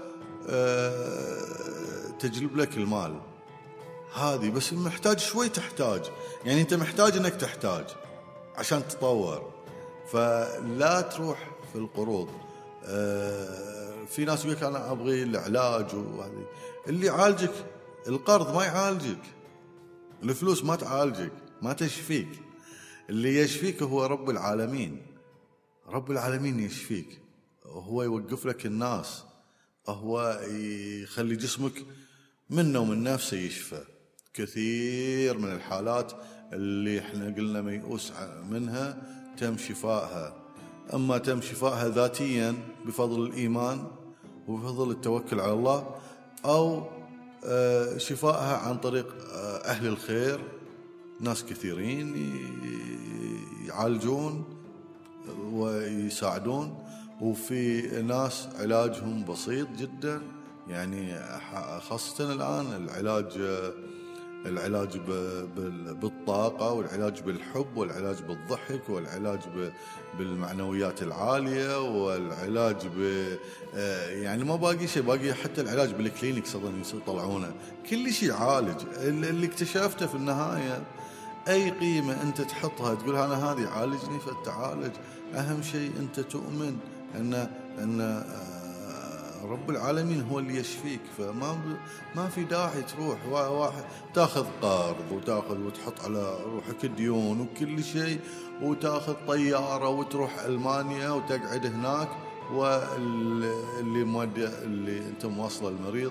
تجلب لك المال. هذه بس محتاج شوي، تحتاج يعني أنت محتاج أنك تحتاج عشان تطور. فلا تروح في القروض. في ناس يقولك أنا أبغي العلاج، وهذه اللي يعالجك القرض ما يعالجك، الفلوس ما تعالجك، ما تشفيك. اللي يشفيك هو رب العالمين. رب العالمين يشفيك، هو يوقف لك الناس، هو يخلي جسمك منه ومن نفسه يشفى. كثير من الحالات اللي احنا قلنا ميؤوس منها تم شفائها، أما تم شفائها ذاتيا بفضل الإيمان وبفضل التوكل على الله، أو شفائها عن طريق أهل الخير. ناس كثيرين يعالجون ويساعدون، وفي ناس علاجهم بسيط جدا، يعني خاصة الآن العلاج العلاج بالطاقة، والعلاج بالحب، والعلاج بالضحك، والعلاج بالمعنويات العالية، والعلاج ب يعني ما باقي شيء، باقي حتى العلاج بالكلينيك صدق يطلعونه، كل شيء عالج. اللي اكتشفته في النهاية أي قيمة أنت تحطها تقول أنا هذه عالجني فتعالج. أهم شيء أنت تؤمن أن أن رب العالمين هو اللي يشفيك. فما ما في داعي تروح واحد تاخذ قرض وتاخذ وتحط على روحك ديون وكل شيء، وتاخذ طيارة وتروح ألمانيا وتقعد هناك، واللي مودي اللي أنت موصله المريض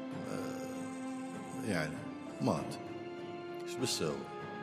يعني مات. إيش بتسوي؟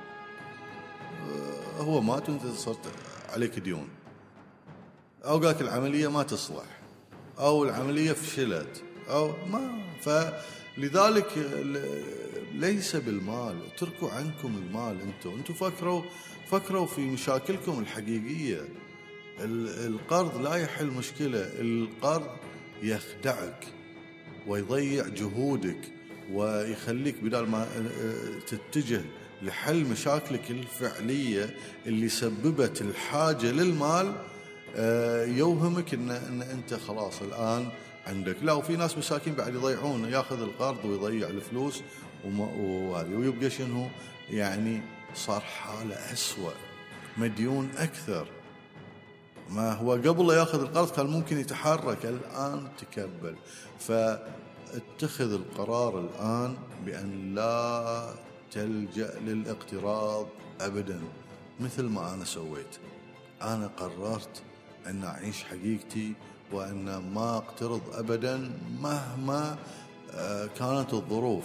هو مات وأنت صرت عليك ديون، أو قالك العملية ما تصلح، أو العملية فشلت، أو ما. فلذلك ليس بالمال، اتركوا عنكم المال. أنتوا أنتوا فكروا فكروا في مشاكلكم الحقيقية. القرض لا يحل مشكلة، القرض يخدعك ويضيع جهودك، ويخليك بدل ما تتجه لحل مشاكلك الفعلية اللي سببت الحاجة للمال، يوهمك إن, إن أنت خلاص الآن عندك. لا، وفي ناس مساكين بعد يضيعون، ياخذ القرض ويضيع الفلوس وهذه، ويبقى شنو يعني صار حاله أسوأ، مديون أكثر. ما هو قبل لا ياخذ القرض كان ممكن يتحرك، الآن تكبل. فاتخذ القرار الآن بأن لا تلجأ للاقتراض أبدا، مثل ما أنا سويت. أنا قررت أن أعيش حقيقتي، وأن ما أقترض أبدا مهما كانت الظروف.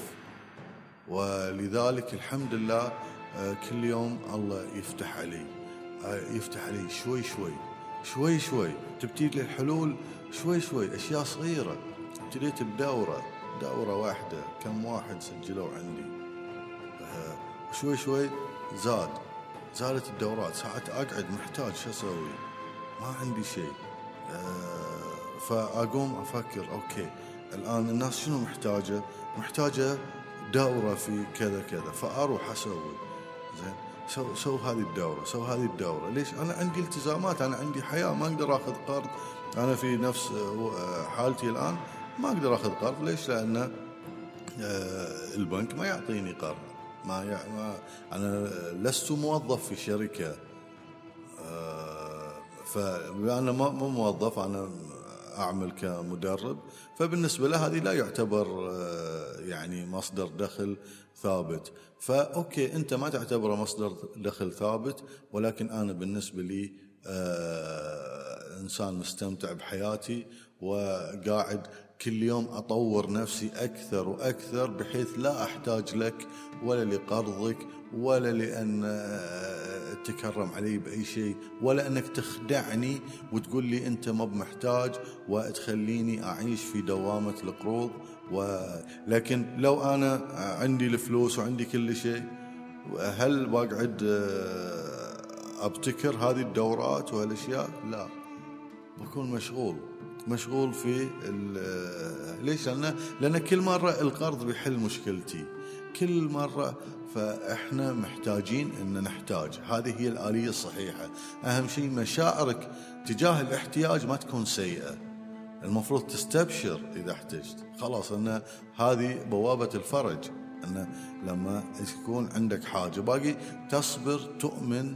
ولذلك الحمد لله كل يوم الله يفتح علي يفتح علي شوي شوي شوي شوي، تبتدي الحلول شوي شوي، أشياء صغيرة. ابتديت بدورة دورة واحدة، كم واحد سجلوا عندي، شوي شوي زاد زادت الدورات. ساعات أقعد محتاج شو أسوي، ما عندي شيء، فأقوم أفكر أوكي الآن الناس شنو محتاجة محتاجة دورة في كذا كذا، فأروح أسوي زين. سو سو هذه الدورة سو هذه الدورة ليش؟ أنا عندي التزامات، أنا عندي حياة، ما أقدر أخذ قرض. أنا في نفس حالتي الآن ما أقدر أخذ قرض. ليش؟ لأن البنك ما يعطيني قرض. ما, يع... ما أنا لست موظف في شركة، فأنا ما مو موظف، أنا أعمل كمدرب. فبالنسبة له هذه لا يعتبر يعني مصدر دخل ثابت. فأوكي أنت ما تعتبره مصدر دخل ثابت، ولكن أنا بالنسبة لي إنسان مستمتع بحياتي، وقاعد كل يوم أطور نفسي أكثر وأكثر، بحيث لا أحتاج لك ولا لقرضك ولا لأن تكرم علي بأي شيء، ولا أنك تخدعني وتقول لي أنت ما بمحتاج وتخليني أعيش في دوامة القروض. ولكن لو أنا عندي الفلوس وعندي كل شيء، هل بقعد أبتكر هذه الدورات والأشياء؟ لا، بكون مشغول. مشغول في ليش؟ لأن لأن كل مرة القرض بيحل مشكلتي كل مرة. فإحنا محتاجين أن نحتاج، هذه هي الآلية الصحيحة. أهم شيء مشاعرك تجاه الاحتياج ما تكون سيئة، المفروض تستبشر إذا احتجت، خلاص أن هذه بوابة الفرج، أن لما يكون عندك حاجة باقي تصبر تؤمن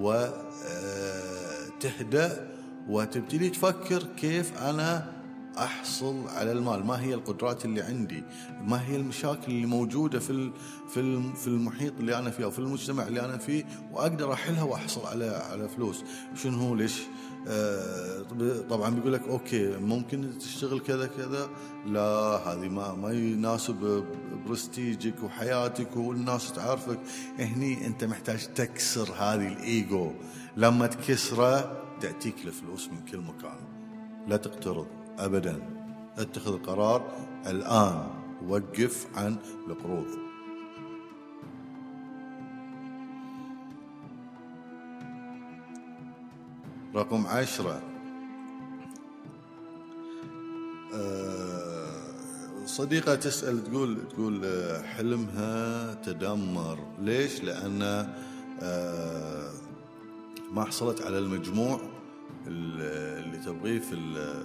وتهدأ وتبتدي تفكر كيف أنا أحصل على المال، ما هي القدرات اللي عندي، ما هي المشاكل اللي موجودة في في في المحيط اللي أنا فيه أو في المجتمع اللي أنا فيه، وأقدر أحلها وأحصل على على فلوس. شنو هو ليش؟ آه طبعا بيقول لك أوكي ممكن تشتغل كذا كذا، لا هذه ما ما يناسب برستيجك وحياتك والناس تعرفك. هني أنت محتاج تكسر هذه الإيجو، لما تكسره تأتيك الفلوس من كل مكان. لا تقترض أبدا، اتخذ القرار الآن، وقف عن القروض. رقم عشرة، صديقة تسأل تقول تقول حلمها تدمر. ليش؟ لأن ما حصلت على المجموع اللي تبغيه في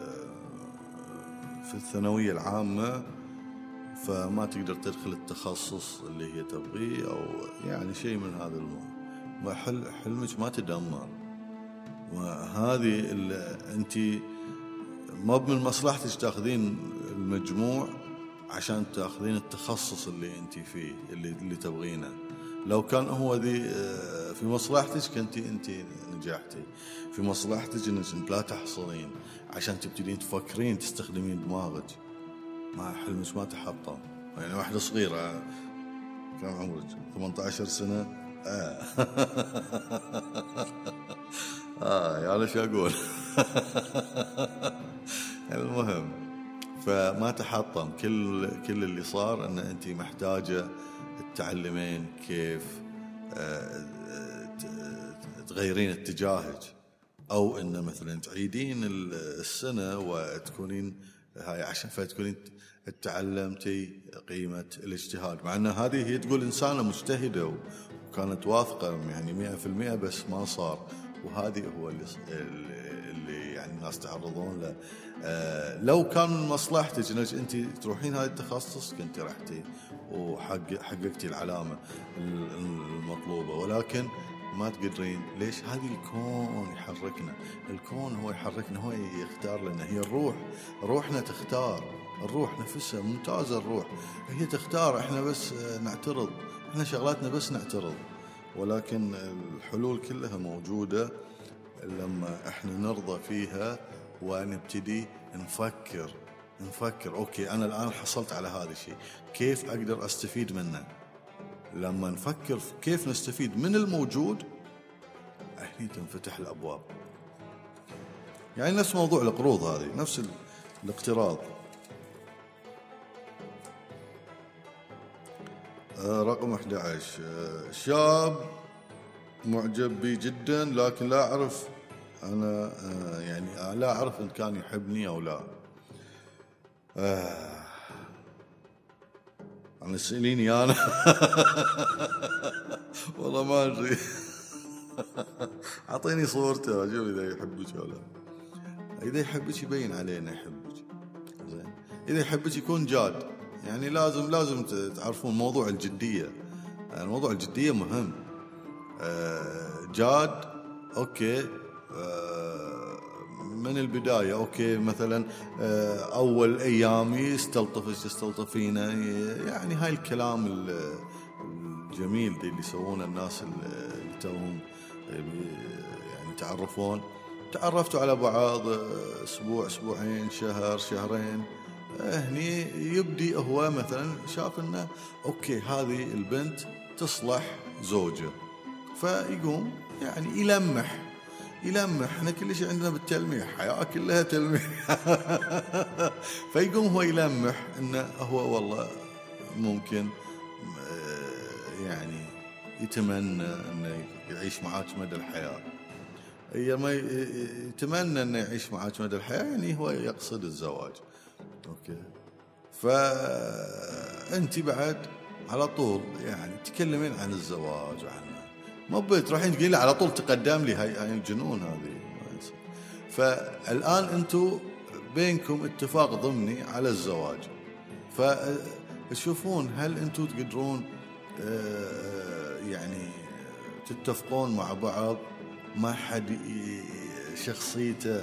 في الثانوية العامة، فما تقدر تدخل التخصص اللي هي تبغيه أو يعني شيء من هذا الموضوع. حلمك ما تدمر، وهذه أنت ما من مصلحتك تأخذين المجموع عشان تأخذين التخصص اللي أنت فيه اللي اللي تبغينه. لو كان هو ذي في مصلحتك كنت أنت نجحتي، في مصلحتك أنك أنت لا تحصلين عشان تبتدين تفكرين تستخدمين دماغك. ما حلمك ما تحطم. يعني واحدة صغيرة كم عمرك؟ ثمانية عشر سنة. آه آه يا أنا شو أقول. المهم فما تحطم. كل كل اللي صار أن أنت محتاجة تتعلمين كيف تغيرين اتجاهك، أو إن مثلا تعيدين السنة وتكونين هاي عشان فتكونين تعلمتي قيمة الاجتهاد. مع أن هذه هي تقول إنسانة مجتهدة وكانت واثقة يعني مئة في المئة بس ما صار. وهذه هو اللي, اللي يعني الناس تعرضون له. آه لو كان من مصلحتك انك انت تروحين هذا التخصص كنت رحتي وحققتي العلامة المطلوبة، ولكن ما تقدرين. ليش؟ هذه الكون يحركنا، الكون هو يحركنا، هو يختار لنا. هي الروح، روحنا تختار، الروح نفسها ممتازة، الروح هي تختار، احنا بس نعترض، احنا شغلاتنا بس نعترض. ولكن الحلول كلها موجودة لما احنا نرضى فيها ونبتدي نفكر نفكر اوكي انا الان حصلت على هذا الشيء، كيف اقدر استفيد منه؟ لما نفكر كيف نستفيد من الموجود هنا تنفتح الابواب. يعني نفس موضوع القروض، هذه نفس الاقتراض. آه رقم أحد عشر، آه شاب معجب بي جدا لكن لا أعرف أنا آه يعني آه لا أعرف إن كان يحبني أو لا. آه أنا سأليني أنا والله ما أدري. أعطيني صورته أشوف إذا يحبك أو لا. إذا يحبك يبين عليه إنه يحبك، زين. إذا يحبك يكون جاد، يعني لازم لازم تعرفون موضوع الجدية. يعني موضوع الجدية مهم. آه جاد أوكي آه من البداية أوكي. مثلا آه أول أيامي يستلطفك تستلطفينه، يعني هاي الكلام الجميل دي اللي يسوونه الناس اللي توهم يعني تعرفون تعرفتوا على بعض أسبوع أسبوعين شهر شهرين، هني يبدي هو مثلا شاف انه اوكي هذه البنت تصلح زوجه، فيقوم يعني يلمح يلمح. احنا كل شيء عندنا بالتلميح، حياة كلها تلميح. فيقوم هو يلمح انه هو والله ممكن يعني يتمنى انه يعيش معاك مدى الحياة. هي ما يتمنى انه يعيش معك مدى الحياه، يعني هو يقصد الزواج. اوكي، فانت بعد على طول يعني تكلمين عن الزواج وعنه، مو بتروحين تقولين لي على طول تقدم لي، هاي هاي الجنون هذه. فالان انتم بينكم اتفاق ضمني على الزواج، فتشوفون هل انتم تقدرون يعني تتفقون مع بعض، ما حد شخصيته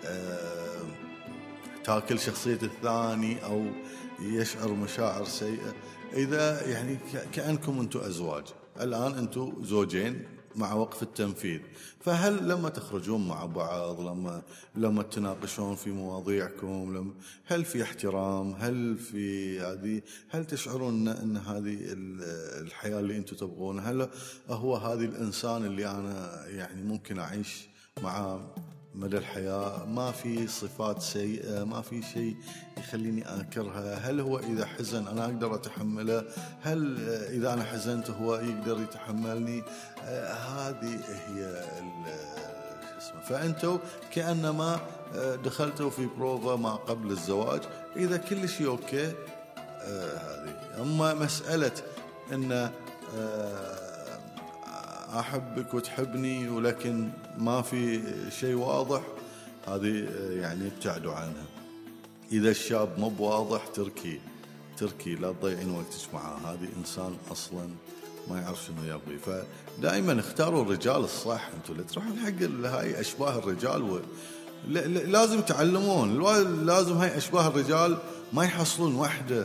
تاكل شخصية الثاني أو يشعر مشاعر سيئة. إذا يعني كأنكم أنتم أزواج، الآن أنتم زوجين مع وقف التنفيذ، فهل لما تخرجون مع بعض، لما لما تناقشون في مواضيعكم، لما هل في احترام؟ هل في هذه هل تشعرون أن هذه الحياة اللي أنتم تبغونها، هل هو هذا الإنسان اللي أنا يعني ممكن أعيش معه مدى الحياة، ما في صفات سيئة، ما في شيء يخليني أنكرها؟ هل هو إذا حزن أنا أقدر أتحمله؟ هل إذا أنا حزنت هو يقدر يتحملني؟ آه هذه هي اسمه. فأنتوا كأنما دخلتوا في بروفا ما قبل الزواج، إذا كل شيء أوكي آه هذه. أما مسألة إن آه أحبك وتحبني ولكن ما في شيء واضح، هذه يعني ابتعدوا عنها. إذا الشاب مو بواضح تركي تركي لا تضيعين وقتك معاه، هذه إنسان أصلا ما يعرف شنو يبغي. فدائما اختاروا الرجال الصح. انتوا اللي تروحون حق هاي أشباه الرجال و... لازم تعلمون، لازم هاي أشباه الرجال ما يحصلون وحدة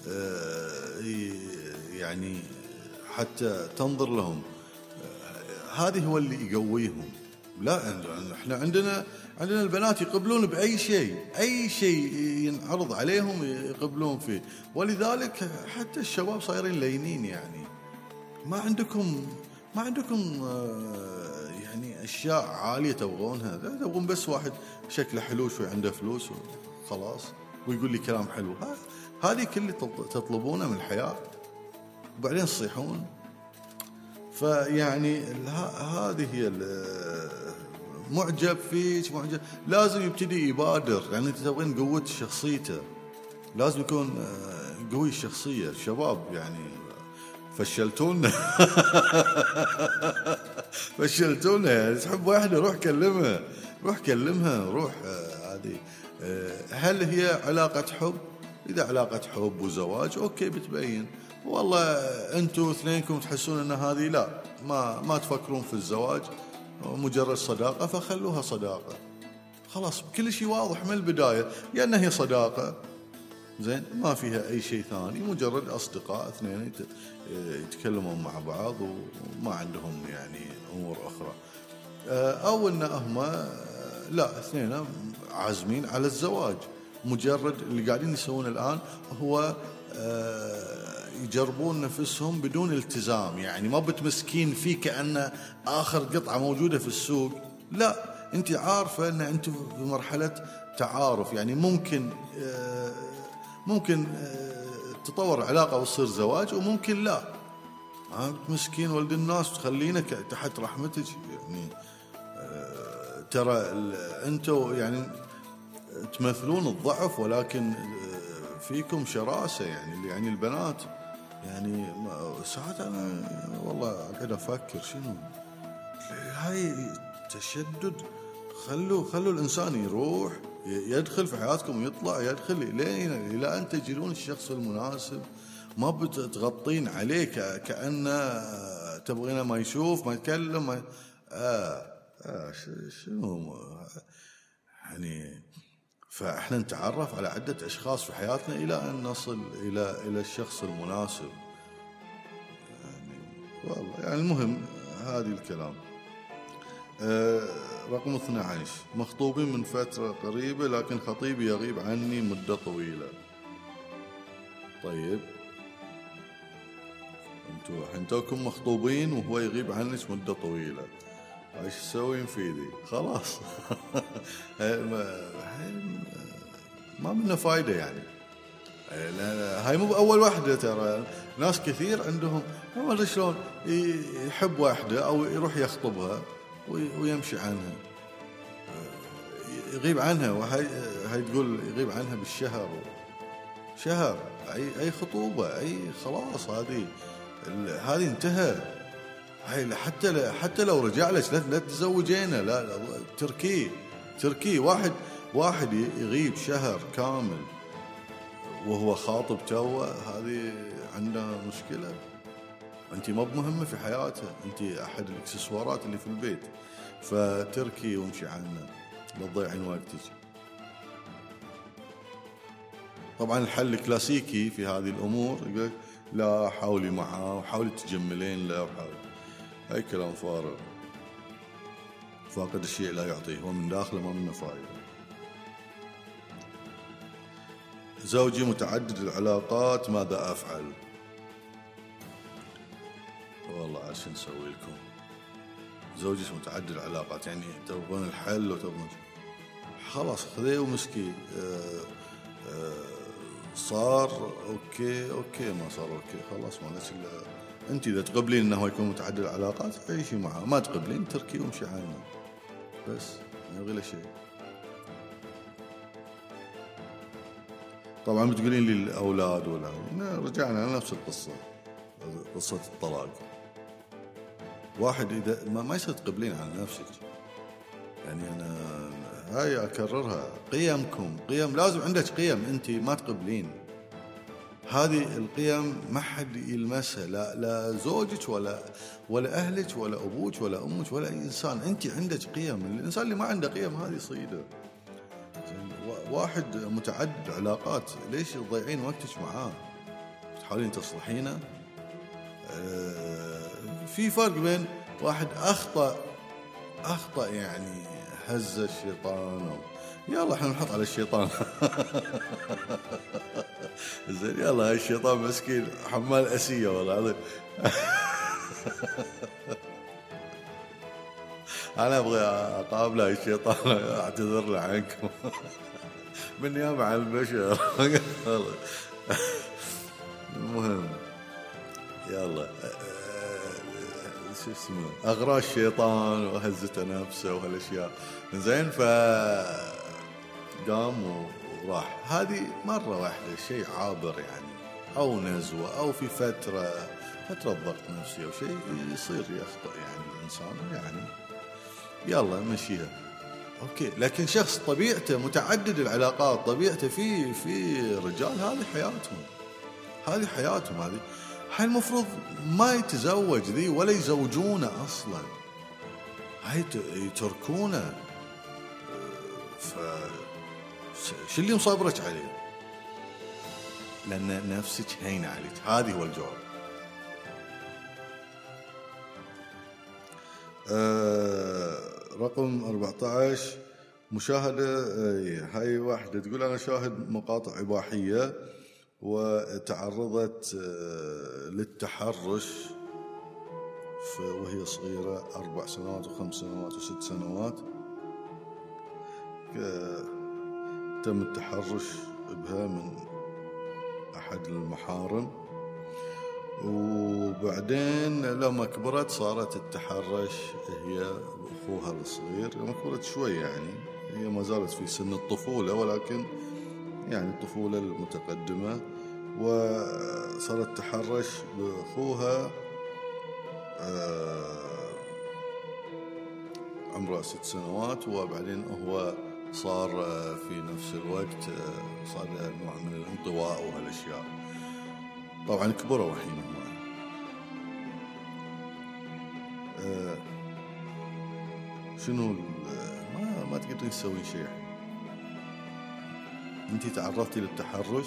يعني حتى تنظر لهم، هذه هو اللي يقويهم. لا احنا عندنا عندنا البنات يقبلون بأي شيء، أي شيء ينعرض عليهم يقبلون فيه، ولذلك حتى الشباب صايرين لينين. يعني ما عندكم ما عندكم يعني أشياء عالية تبغونها، تبغون بس واحد شكله حلو شوي عنده فلوس وخلاص ويقول لي كلام حلو. هذه كل اللي تطلبونه من الحياة وبعدين تصيحون. فيعني هذه هي معجب فيك، معجب لازم يبتدي يبادر. يعني انت تبغين قوة شخصيته، لازم يكون قوي الشخصية. الشباب يعني فشلتونا فشلتونا. يعني تحب واحدة روح كلمها، روح كلمها، روح هذه. هل هي علاقة حب؟ إذا علاقة حب وزواج أوكي بتبين. والله أنتوا اثنينكم تحسون أن هذه لا، ما ما تفكرون في الزواج، مجرد صداقة، فخلوها صداقة خلاص. كل شيء واضح من البداية، لأن هي صداقة زين، ما فيها أي شيء ثاني، مجرد أصدقاء اثنين يتكلمون مع بعض وما عندهم يعني أمور أخرى. أو أن هم لا، اثنين عازمين على الزواج، مجرد اللي قاعدين يسوون الآن هو يجربون نفسهم بدون التزام. يعني ما بتمسكين فيه كأنه آخر قطعة موجودة في السوق، لا، أنت عارفة أن أنت في مرحلة تعارف. يعني ممكن ممكن تطور علاقة وتصير زواج، وممكن لا. ما بتمسكين ولد الناس تخلينا تحت رحمتك. يعني ترى أنتوا يعني تمثلون الضعف، ولكن فيكم شراسة. يعني يعني البنات يعني ساعات أنا والله قاعد أفكر شنو هاي تشدد. خلوا خلوا الإنسان يروح يدخل في حياتكم ويطلع، يدخل لين إلى أن تجدون الشخص المناسب. ما بتغطين عليه كأنه تبغينه ما يشوف ما يتكلم ما آه آه شنو يعني. فإحنا نتعرف على عدة أشخاص في حياتنا إلى أن نصل إلى إلى الشخص المناسب. يعني والله يعني المهم هذه الكلام. آه رقم اثني عشر، مخطوبين من فترة قريبة لكن خطيبي يغيب عني مدة طويلة. طيب انتوا انتوكم مخطوبين وهو يغيب عنك مدة طويلة، ايش تسوين في ذي؟ خلاص ما منه فايدة. يعني هاي مو بأول واحدة، ترى ناس كثير عندهم ما أدري شلون يحب واحدة أو يروح يخطبها ويمشي عنها، يغيب عنها. وهي هي تقول يغيب عنها بالشهر، شهر اي اي خطوبه، اي خلاص هذه هذه انتهى. هاي حتى حتى لو رجع لك لا, لا تزوجينا، لا, لا تركيه تركيه. واحد واحد يغيب شهر كامل وهو خاطب توه، هذه عنده مشكله. انت ما بمهمه في حياته، انت احد الاكسسوارات اللي في البيت، فتركي وامشي عنه، لا تضيعين وقتك. طبعا الحل الكلاسيكي في هذه الامور يقول لا حاولي معاه وحاولي تجملين له وحاولي. هاي كلام فارغ. فاقد الشيء لا يعطيه، هو من داخله ما منه فايده. زوجي متعدد العلاقات، ماذا افعل؟ والله عاد شو نسوي لكم؟ زوجي متعدد العلاقات يعني تبغون الحل وتبغون خلاص خذيه ومسكي. أه أه صار اوكي اوكي، ما صار اوكي خلاص ما لك الا انت. اذا تقبلين انه يكون متعدد العلاقات عيشي معه، ما تقبلين تركي وامشي عنه بس، ما يبغي له شيء. طبعا بتقولين لي الاولاد ولا رجعنا على نفس القصه، قصه الطلاق. واحد اذا ما, ما يصير تقبلين على نفسك، يعني انا هاي اكررها، قيمكم قيم، لازم عندك قيم انت ما تقبلين. هذه القيم ما حد يلمسها، لا لا زوجك ولا ولا اهلك ولا ابوك ولا امك ولا اي انسان. انت عندك قيم، الانسان اللي ما عنده قيم هذه صيده. واحد متعدد علاقات ليش تضيعين وقتك معاه؟ تحاولين تصلحينه. اه في فرق بين واحد اخطأ اخطأ يعني هز الشيطان يلا احنا نحط على الشيطان زين يلا هاي الشيطان مسكين حمال اسيه والله العظيم انا ابغى اقابله هاي الشيطان، اعتذر له عنكم بالنيابه عن البشر المهم يلا شو اسمه اغرى الشيطان وهزته نفسه وهالاشياء. زين ف قام وراح. هذه مره واحده شيء عابر يعني، او نزوه او في فتره فتره ضغط نفسي او شيء يصير يخطئ يعني الانسان يعني يلا نمشيها اوكي. لكن شخص طبيعته متعدد العلاقات، طبيعته في في رجال هذه حياتهم هذه حياتهم هذه هاي المفروض ما يتزوج ذي ولا يزوجونه أصلا، هاي يتركونه. ف شو اللي مصابرك عليه؟ لأن نفسك هينة عليك. هذه هو الجواب. أه رقم أربعة عشر مشاهدة. هاي واحدة تقول أنا شاهد مقاطع إباحية وتعرضت للتحرش وهي صغيرة أربع سنوات وخمس سنوات وست سنوات. تم التحرش بها من أحد المحارم، وبعدين لما كبرت صارت التحرش هي أخوها الصغير. لما كبرت شوي يعني هي ما زالت في سن الطفولة ولكن يعني الطفولة المتقدمة، وصارت تحرش بأخوها عمره ست سنوات. وبعدين هو صار في نفس الوقت صار نوع من الانطواء وهالاشياء. طبعا كبروا الحين هم. شنو ما ما تقدرين تسوي شيء. انتي تعرضتي للتحرش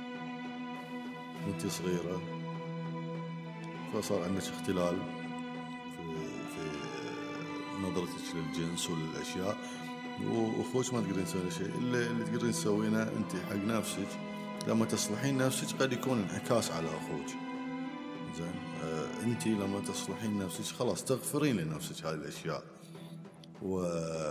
وانتي صغيرة، فصار عندك اختلال في, في نظرتك للجنس وللأشياء، وأخوك ما تقدرين تسوي شيء. اللي, اللي تقدرين تسوينه انتي حق نفسك لما تصلحين نفسك قد يكون انعكاس على أخوك. زين اه انتي لما تصلحين نفسك خلاص تغفرين لنفسك هذه الأشياء و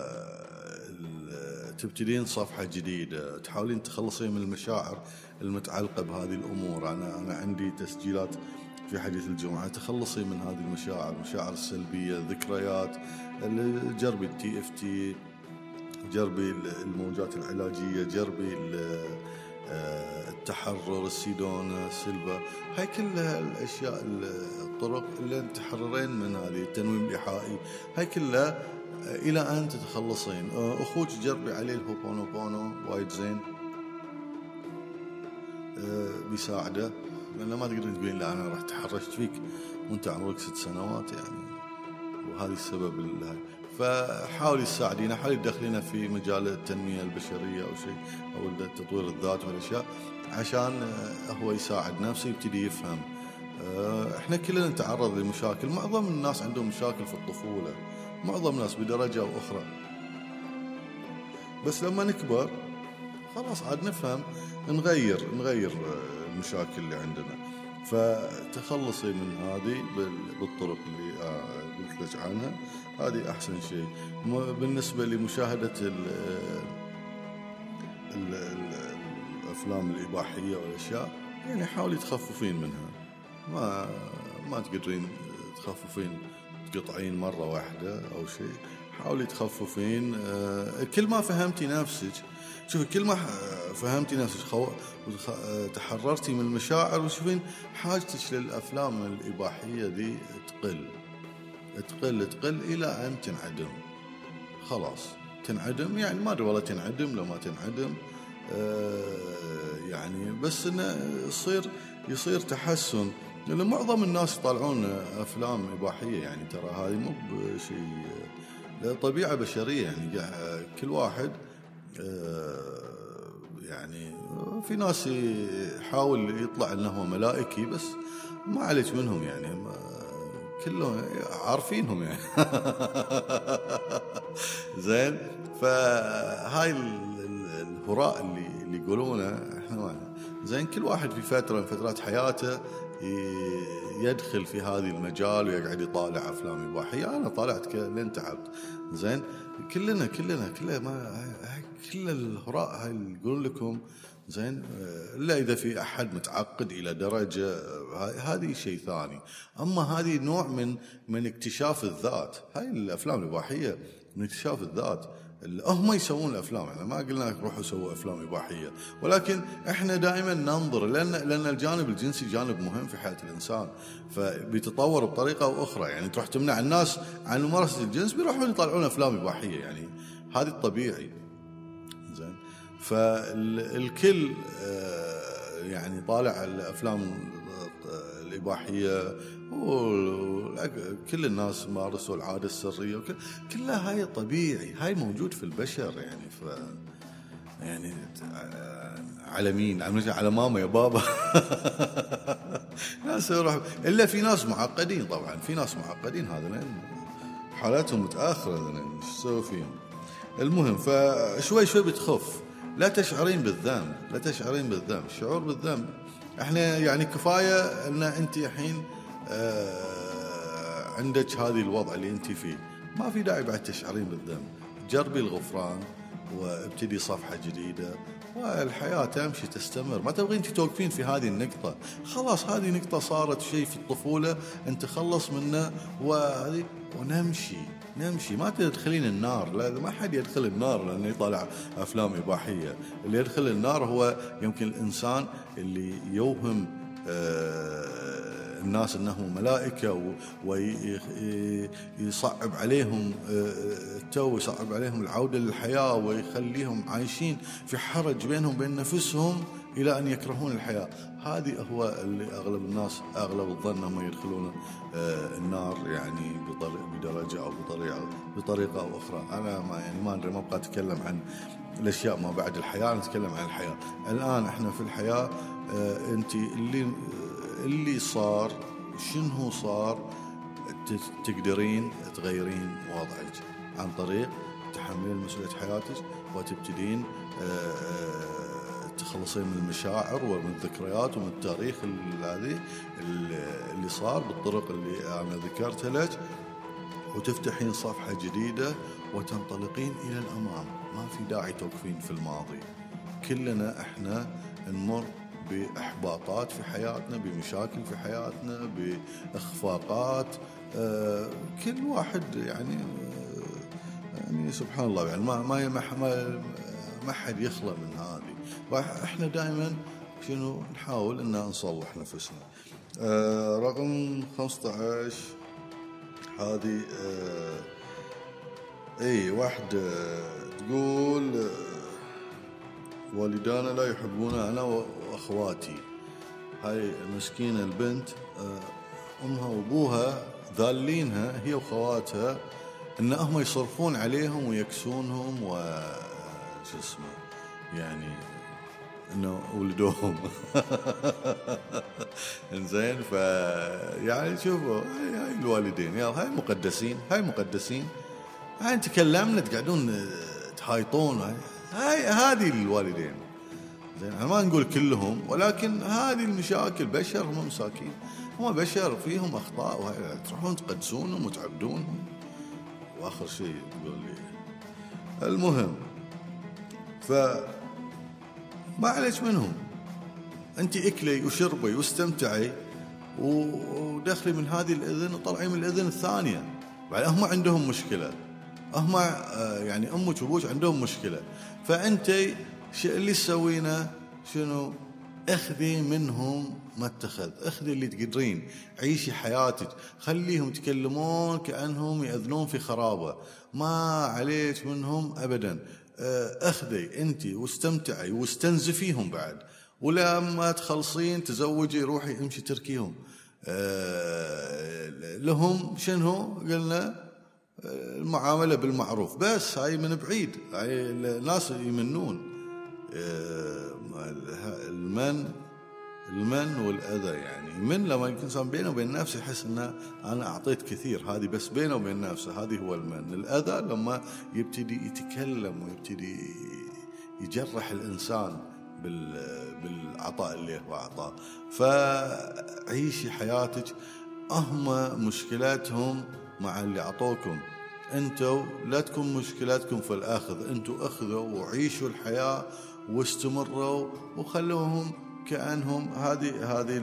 تبتدين صفحة جديدة، تحاولين تخلصين من المشاعر المتعلقة بهذه الأمور. أنا أنا عندي تسجيلات في حديث الجمعة، تخلصي من هذه المشاعر، المشاعر السلبية، ذكريات، جربي التي اف تي، جربي الموجات العلاجية، جربي التحرر، السيدونا، السيلفا، هاي كلها الأشياء الطرق اللي تحررين من هذه التنويم الإيحائي، هاي كلها إلى أن تتخلصين. أخوك جربي عليه الهوبونوبونو، وايد زين بيساعده، لأن ما تقدرين تقولين لا أنا راح تحرشت فيك وأنت عمرك ست سنوات يعني، وهذا السبب اللي فحاولي تساعدينا، حاولي تدخلينا في مجال التنمية البشرية أو شيء، أو تطوير الذات والأشياء، عشان هو يساعد نفسه يبتدي يفهم. احنا كلنا نتعرض لمشاكل، معظم الناس عندهم مشاكل في الطفولة، معظم الناس بدرجة أو أخرى، بس لما نكبر خلاص عاد نفهم، نغير نغير المشاكل اللي عندنا. فتخلصي من هذه بالطرق اللي قلت لك عنها، هذه أحسن شيء. بالنسبة لمشاهدة ال ال الأفلام الإباحية والأشياء، يعني حاولي تخففين منها، ما ما تقدرين تخففين تقطعين مرة واحدة أو شيء، حاولي تخففين. كل ما فهمتي نفسك، شوفي كل ما فهمتي نفسك خو... تحررتي من المشاعر، وشوفين حاجتك للأفلام الإباحية دي تقل تقل تقل إلى أن تنعدم، خلاص تنعدم، يعني ما أدري والله تنعدم لو ما تنعدم، آه يعني بس إنه يصير يصير تحسن، لأن معظم الناس يطالعون أفلام إباحية، يعني ترى هذه مو بشيء، طبيعة بشرية، يعني كل واحد يعني في ناس يحاول يطلع انه ملائكي، بس ما عليك منهم، يعني كلهم عارفينهم يعني زين. فهاي الهراء اللي اللي يقولونه احنا ما زين، كل واحد في فترة من فترات حياته يدخل في هذه المجال ويقعد يطالع افلام اباحيه. انا طالعت لين تعبت، زين كلنا كلنا كلنا ما كل الهراء هاي اللي يقولون لكم، زين الا اذا في احد متعقد الى درجه، هذه شيء ثاني. اما هذه نوع من من اكتشاف الذات، هاي الافلام الاباحيه من اكتشاف الذات. هم يسوون الافلام، احنا ما قلنا لك روحوا سووا افلام اباحيه، ولكن احنا دائما ننظر، لان لان الجانب الجنسي جانب مهم في حياه الانسان، فبيتطور بطريقه او اخرى. يعني تروح تمنع الناس عن ممارسه الجنس، بيروحون يطلعون افلام اباحيه، يعني هذا الطبيعي. زين فالكل يعني طالع الافلام الإباحية، وكل الناس مارسوا العادة السرية، وكل كلها هاي طبيعي، هاي موجود في البشر. يعني ف يعني على مين؟ على ماما يا بابا ناس يروح، إلا في ناس معقدين، طبعا في ناس معقدين هذا حالاتهم متأخرة، مش سوي فيهم. المهم فشوي شوي بتخف، لا تشعرين بالذنب، لا تشعرين بالذنب. الشعور بالذنب احنا يعني كفاية ان انت الحين آه عندك هذه الوضع اللي انت فيه، ما في داعي بعد تشعرين بالذنب. جربي الغفران وابتدي صفحة جديدة، والحياة تمشي تستمر. ما تبغين توقفين في هذه النقطة، خلاص هذه نقطة صارت شيء في الطفولة انت خلص منه، وهذه ونمشي نمشي. ما تدخلين النار، لا ما حد يدخل النار لأنه يطالع أفلام إباحية. اللي يدخل النار هو يمكن الإنسان اللي يوهم آه الناس أنه ملائكة، ويصعب عليهم التو، يصعب عليهم العودة للحياة، ويخليهم عايشين في حرج بينهم بين نفسهم إلى أن يكرهون الحياة. هذه هو اللي أغلب الناس أغلب الظن هم يدخلون النار، يعني بدرجة أو بطريقة بطريقة أو أخرى. أنا ما يعني ما أدري، ما أبغى أتكلم عن الأشياء ما بعد الحياة، نتكلم عن الحياة الآن. إحنا في الحياة، أنت اللي اللي صار شنو صار، تقدرين تغيرين وضعك عن طريق تحملين مسؤولية حياتك، وتبتدين تخلصين من المشاعر ومن الذكريات ومن التاريخ الذي اللي صار بالطرق اللي أنا ذكرتها لك، وتفتحين صفحة جديدة وتنطلقين إلى الأمام. ما في داعي توقفين في الماضي. كلنا إحنا نمر بإحباطات في حياتنا، بمشاكل في حياتنا، بإخفاقات. آه كل واحد يعني يعني سبحان الله يعني ما ما ما ما حد يخلى من هذه. واحنا دائما شنو نحاول ان نصلح نفسنا. آه رقم خمسة عشر هذه آه اي واحدة تقول آه والدانا لا يحبونا انا واخواتي. هاي مسكينة البنت آه امها وابوها ذالينها هي واخواتها ان هم يصرفون عليهم ويكسونهم و شو اسمه يعني انه ولدوهم. انزين ف يعني شوفوا هاي الوالدين يا هاي مقدسين، هاي مقدسين، هاي تكلمنا تقعدون تهايطون. هاي هذه الوالدين زين. انا ما نقول كلهم ولكن هذه المشاكل. بشر هم مساكين، هم بشر فيهم اخطاء وهاي تروحون تقدسونهم وتعبدونهم. واخر شيء تقول لي المهم ف ما عليك منهم، انت اكلي وشربي واستمتعي ودخلي من هذه الاذن وطلعي من الاذن الثانيه. بعد هم عندهم مشكله، هم يعني امك وابوك عندهم مشكله، فانت اللي تسوينه شنو؟ اخذي منهم ما اتخذ، اخذي اللي تقدرين، عيشي حياتك، خليهم يتكلمون كأنهم يأذنون في خرابة، ما عليك منهم أبدا. اخذي انت واستمتعي واستنزفيهم بعد، ولما تخلصين تزوجي روحي امشي تركيهم. لهم شنو قلنا؟ المعاملة بالمعروف بس. هاي من بعيد، هاي الناس يمنون المن المن والأذى. يعني من لما يكون إنسان بينه وبين نفسه يحس إنه أنا أعطيت كثير، هذه بس بينه وبين نفسه، هذه هو المن. الأذى لما يبتدي يتكلم ويبتدي يجرح الإنسان بالعطاء اللي هو أعطاه. فعيشي حياتك. أهم مشكلاتهم مع اللي عطوكم، أنتوا لا تكون مشكلاتكم في الأخذ، أنتوا أخذوا وعيشوا الحياة واستمروا وخلوهم كأنهم هذه هذه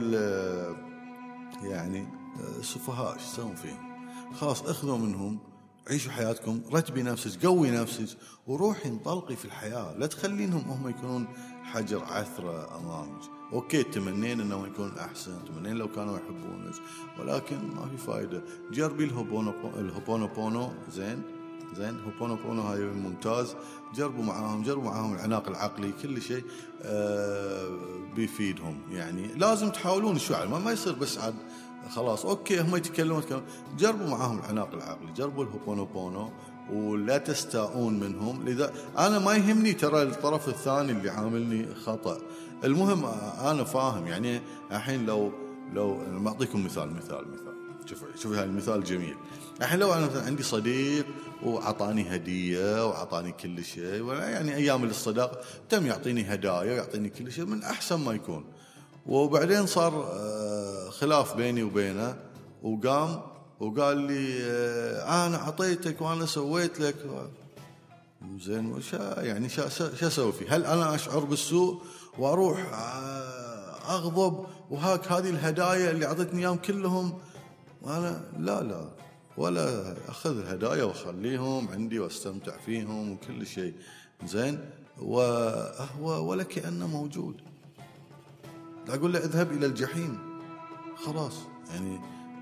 يعني سفهاء. ايش تسوون فيهم؟ خلاص اخذوا منهم، عيشوا حياتكم، رتبي نفسك، قوي نفسك وروحي انطلقي في الحياة. لا تخلينهم هم يكونون حجر عثرة أمامك. أوكي تمنين أنه يكون أحسن، تمنين لو كانوا يحبونك، ولكن ما في فايدة. جربي الهوبونوبونو. زين زين هوبونوبونو هاي ممتاز. جربوا معاهم، جربوا معاهم العناق العقلي، كل شيء آه بيفيدهم. يعني لازم تحاولون شوي، ما, ما يصير بس عاد خلاص أوكي هم يتكلمون. جربوا معاهم العناق العقلي، جربوا الهوبونوبونو ولا تستاءون منهم. لذا أنا ما يهمني ترى الطرف الثاني اللي عاملني خطأ، المهم أنا فاهم. يعني الحين لو لو أعطيكم مثال مثال مثال شوفوا شوفوا هذا المثال جميل. الحين لو أنا عندي صديق وعطاني هدية وعطاني كل شيء، ولا يعني أيام الصداقة تم يعطيني هدايا ويعطيني كل شيء من أحسن ما يكون، وبعدين صار خلاف بيني وبينه وقام وقال لي أنا عطيتك وأنا سويت لك. زين وشا يعني شا شا أسوي فيه؟ هل أنا أشعر بالسوء وأروح أغضب وهاك هذه الهدايا اللي عطتني إياهم كلهم وأنا لا لا ولا أخذ الهدايا وأخليهم عندي واستمتع فيهم وكل شيء زين، وهو ولا كأنه موجود. لا أقول له اذهب إلى الجحيم خلاص. يعني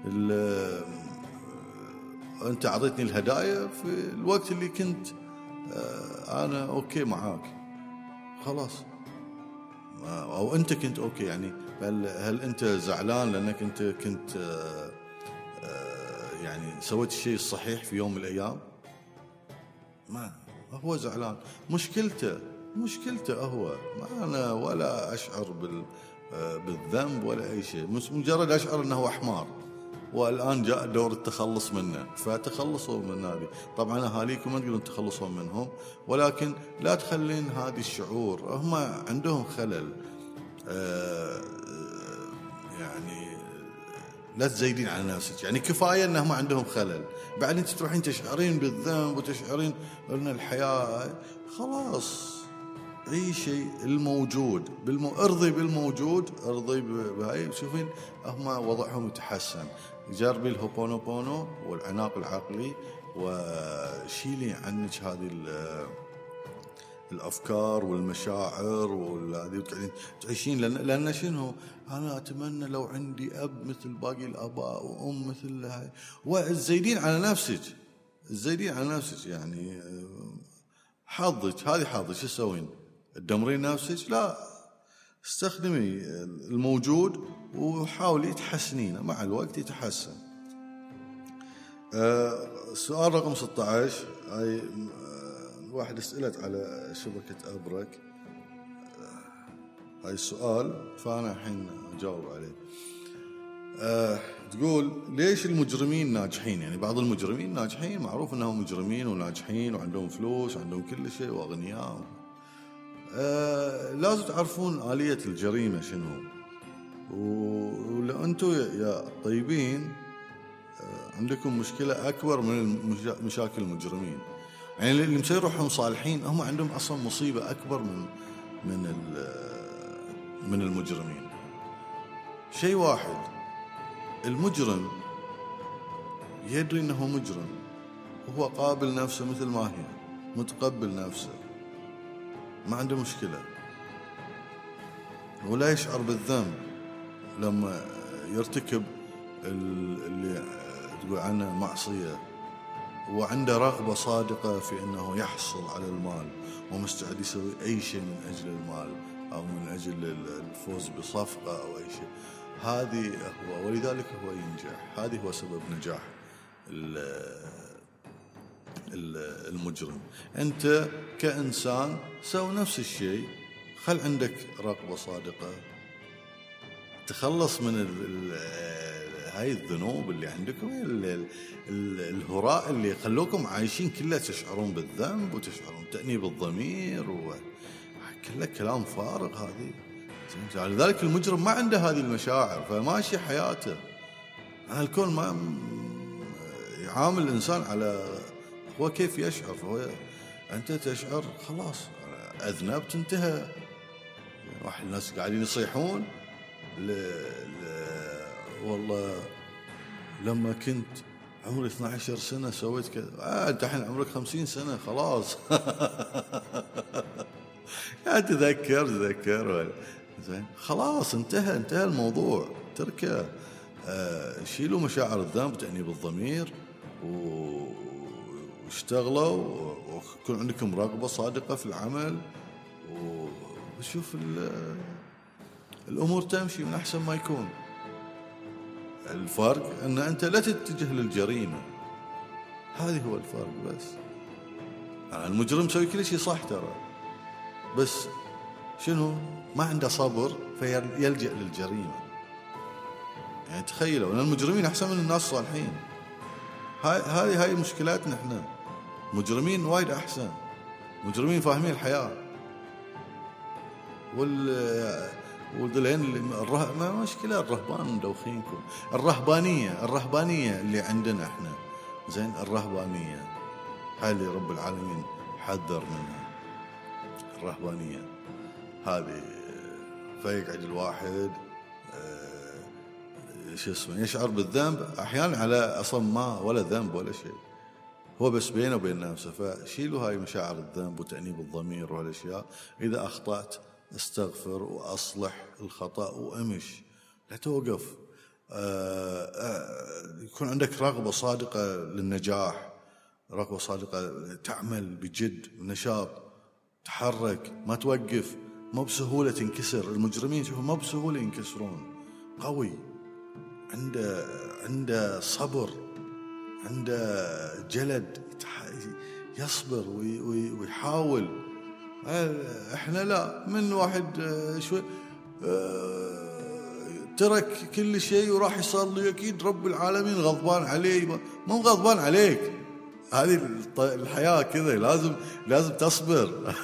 أنت عطيتني الهدايا في الوقت اللي كنت أنا أوكي معاك خلاص، أو أنت كنت أوكي. يعني هل, هل أنت زعلان لأنك أنت كنت يعني سويت الشيء الصحيح في يوم من الأيام؟ ما هو زعلان، مشكلته مشكلته هو، ما أنا ولا أشعر بال بالذنب ولا أي شيء، مجرد أشعر أنه حمار والآن جاء دور التخلص منه. فتخلصوا من هذه. طبعا أهاليكم ما تقدرون تخلصون منهم، ولكن لا تخلين هذه الشعور. هم عندهم خلل يعني لا تزيدين على نفسك. يعني كفاية أنهم عندهم خلل، بعد أنت تروحين تشعرين بالذنب وتشعرين أن الحياة خلاص. اي شيء الموجود بالمو... ارضي بالموجود، ارضي بهاي. تشوفين هم وضعهم يتحسن. جربي الهوبونوبونو والعناق العقلي، وشيلي عنك هذه الافكار والمشاعر والهذه، وتقعدين تعيشين. لان لان شنو، انا اتمنى لو عندي اب مثل باقي الاباء وام مثل هاي، وتزيدين على نفسك، تزيدين على نفسك. يعني حظك، هذه حظك، شو تسوين؟ تدمرين نفسك؟ لا، استخدمي الموجود وحاولي تحسنينه، مع الوقت يتحسن. أه سؤال رقم ستة عشر، هاي واحد سألت على شبكة أبرك. أه هاي السؤال فأنا الحين أجاوب عليه. أه تقول ليش المجرمين ناجحين؟ يعني بعض المجرمين ناجحين، معروف أنهم مجرمين وناجحين وعندهم فلوس وعندهم كل شيء وأغنياء. أه لازم تعرفون آلية الجريمة شنو. ولو أنتم يا طيبين أه عندكم مشكلة أكبر من مشاكل المجرمين. يعني اللي مسوي روحهم صالحين هم عندهم أصلا مصيبة أكبر من من من المجرمين. شيء واحد، المجرم يدري أنه مجرم، وهو قابل نفسه مثل ما هي، متقبل نفسه، ما عنده مشكلة، ولا يشعر بالذنب لما يرتكب اللي تقول عنه معصية، وعنده رغبة صادقة في أنه يحصل على المال، ومستعد يسوي أي شيء من أجل المال أو من أجل الفوز بصفقة أو أي شيء. هذه هو، ولذلك هو ينجح. هذه هو سبب نجاح المجرم. أنت كإنسان سوي نفس الشيء، خل عندك رغبة صادقة، تخلص من هاي الذنوب اللي عندكم، الهراء اللي يخلوكم عايشين كلها تشعرون بالذنب وتشعرون تأنيب الضمير، وكله كلام فارغ. هذه لذلك المجرم ما عنده هذه المشاعر، فماشي حياته. الكون ما يعامل الإنسان على هو كيف يشعر. فهو أنت تشعر خلاص أذنبت، انتهى. واحد الناس قاعدين يصيحون ل... ل... والله لما كنت عمري اثنتي عشرة سنة سويت كذا. آه أنت الحين عمرك خمسين سنة خلاص. يا تذكر تذكر زين، خلاص انتهى انتهى الموضوع، تركه. آه شيلوا مشاعر الذنب وتأنيب الضمير، واشتغلوا، ويكون عندكم رغبة صادقة في العمل، وشوف الأمور تمشي من أحسن ما يكون. الفرق أن أنت لا تتجه للجريمة، هذه هو الفرق بس. يعني المجرم سوي كل شيء صح ترى، بس شنو؟ ما عنده صبر فيلجأ للجريمة. يعني تخيلوا أن المجرمين أحسن من الناس الصالحين. هاي هاي هاي مشكلاتنا احنا. مجرمين وايد أحسن، مجرمين فاهمين الحياة. وال والدلين الره... ما مشكلة الرهبان مدوخينكم. الرهبانية الرهبانية اللي عندنا احنا زين، الرهبانية هاي اللي رب العالمين حذر منها. الرهبانية هذه فيقعد الواحد اه... شو اسمه يشعر بالذنب أحيانا على أصلا ما ولا ذنب ولا شيء، هو بس بينه وبين نفسه. فشيلوا هاي مشاعر الذنب وتأنيب الضمير والأشياء. إذا أخطأت استغفر وأصلح الخطأ وأمش، لا توقف. آه آه يكون عندك رغبة صادقة للنجاح، رغبة صادقة، تعمل بجد ونشاط، تحرك، ما توقف. ما بسهولة تنكسر. المجرمين شوفوا ما بسهولة ينكسرون. قوي، عنده عنده صبر، عنده جلد، يصبر ويحاول. احنا لا، من واحد شوي ترك كل شيء وراح يصلي، اكيد رب العالمين غضبان عليه. مو غضبان عليك، هذه الحياة كذا، لازم لازم تصبر.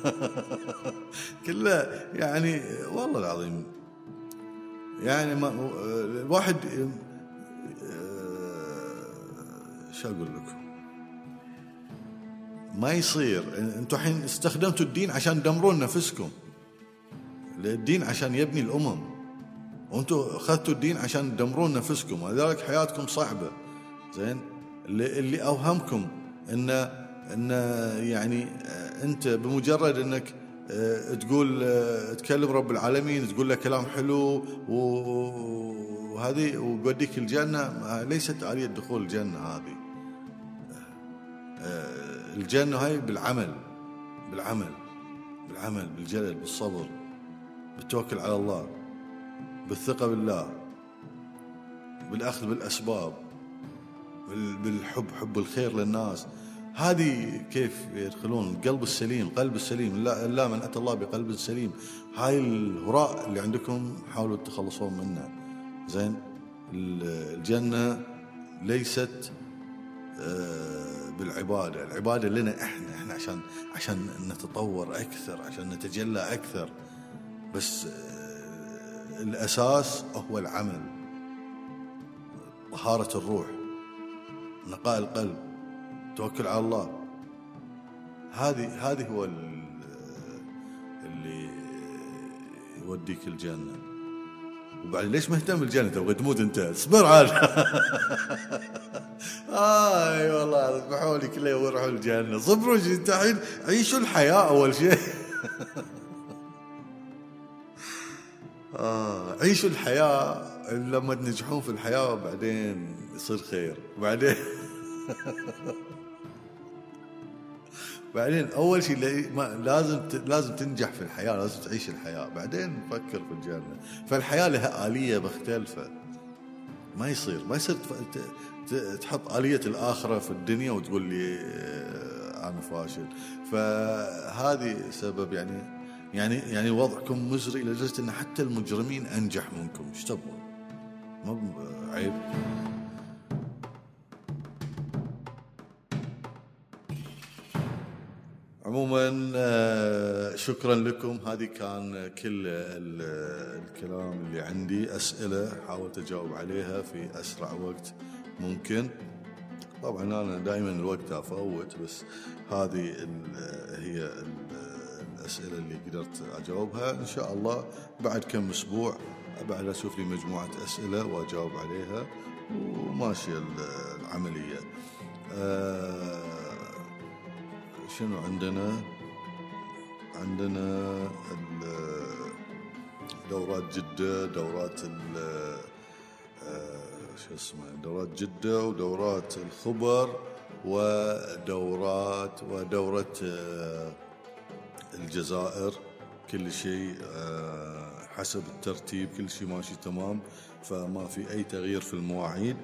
كله يعني والله العظيم. يعني ما الواحد شو اقول لكم، ما يصير. انتم الحين استخدمتوا الدين عشان تدمرون نفسكم، الدين عشان يبني الامم، وانتم اخذتوا الدين عشان تدمرون نفسكم، ولذلك حياتكم صعبه. زين، اللي, اللي اوهمكم ان ان يعني انت بمجرد انك تقول تكلم رب العالمين، تقول له كلام حلو وهذه ويوديك الجنه، ليست آلية دخول الجنه هذه. الجنه هاي بالعمل، بالعمل بالعمل بالجلد، بالصبر، بالتوكل على الله، بالثقه بالله، بالاخذ بالاسباب، بالحب، حب الخير للناس. هذه كيف يدخلون القلب السليم، قلب السليم، لا, لا من أتى الله بقلب سليم. هاي الهراء اللي عندكم حاولوا تتخلصون منه. زين، الجنة ليست بالعبادة، العبادة لنا احنا احنا عشان عشان نتطور أكثر، عشان نتجلى أكثر، بس الأساس هو العمل، طهارة الروح، نقاء القلب، توكل على الله. هذه هذه هو اللي يوديك الجنة. وبعد ليش مهتم بالجنة؟ تبغى تموت انت؟ اصبر عاد. اي والله اذبحوا لي كله وروحوا الجنة. صبروا انت الحين، عيشوا الحياة اول شيء. آه عيشوا الحياة، لما تنجحون في الحياة بعدين يصير خير. بعدين بعدين أول شيء لازم لازم تنجح في الحياة، لازم تعيش الحياة، بعدين نفكر في الجنة. فالحياة لها آلية مختلفة، ما يصير ما يصير تحط آلية الآخرة في الدنيا وتقول لي أنا فاشل. فهذه سبب يعني يعني يعني وضعكم مزري لدرجة أن حتى المجرمين أنجح منكم. ايش تبون؟ مو عيب؟ عموما شكرا لكم. هذه كان كل الكلام اللي عندي. أسئلة حاولت أجاوب عليها في أسرع وقت ممكن. طبعا أنا دائما الوقت أفوت، بس هذه هي الأسئلة اللي قدرت أجاوبها. إن شاء الله بعد كم أسبوع بعد أشوف لي مجموعة أسئلة وأجاوب عليها، وماشية العملية. أه شنو عندنا؟ عندنا دورات جدة، دورات شو اسمه دورات جدة، ودورات الخبر، ودورات ودورة الجزائر. كل شيء حسب الترتيب، كل شيء ماشي تمام، فما في أي تغيير في المواعيد.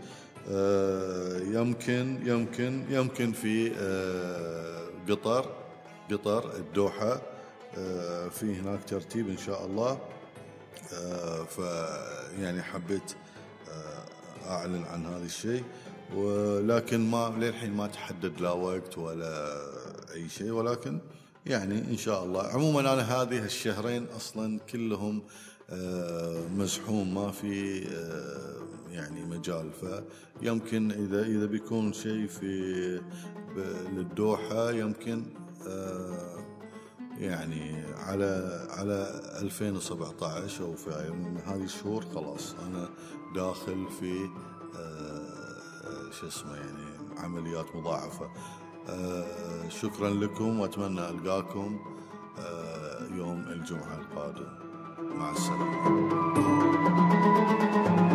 يمكن يمكن يمكن في قطر قطر الدوحة في هناك ترتيب إن شاء الله. فيعني حبيت أعلن عن هذا الشيء، ولكن ما للحين ما تحدد لا وقت ولا أي شيء، ولكن يعني إن شاء الله. عموما أنا هذه الشهرين أصلا كلهم مزحوم، ما في يعني مجال. فيمكن إذا إذا بيكون شيء في للدوحة يمكن يعني على على ألفين وسبعة عشر أو في هذه الشهور. خلاص أنا داخل في شو اسمه يعني عمليات مضاعفة. شكرا لكم، وأتمنى ألقاكم يوم الجمعة القادم. مع السلامة.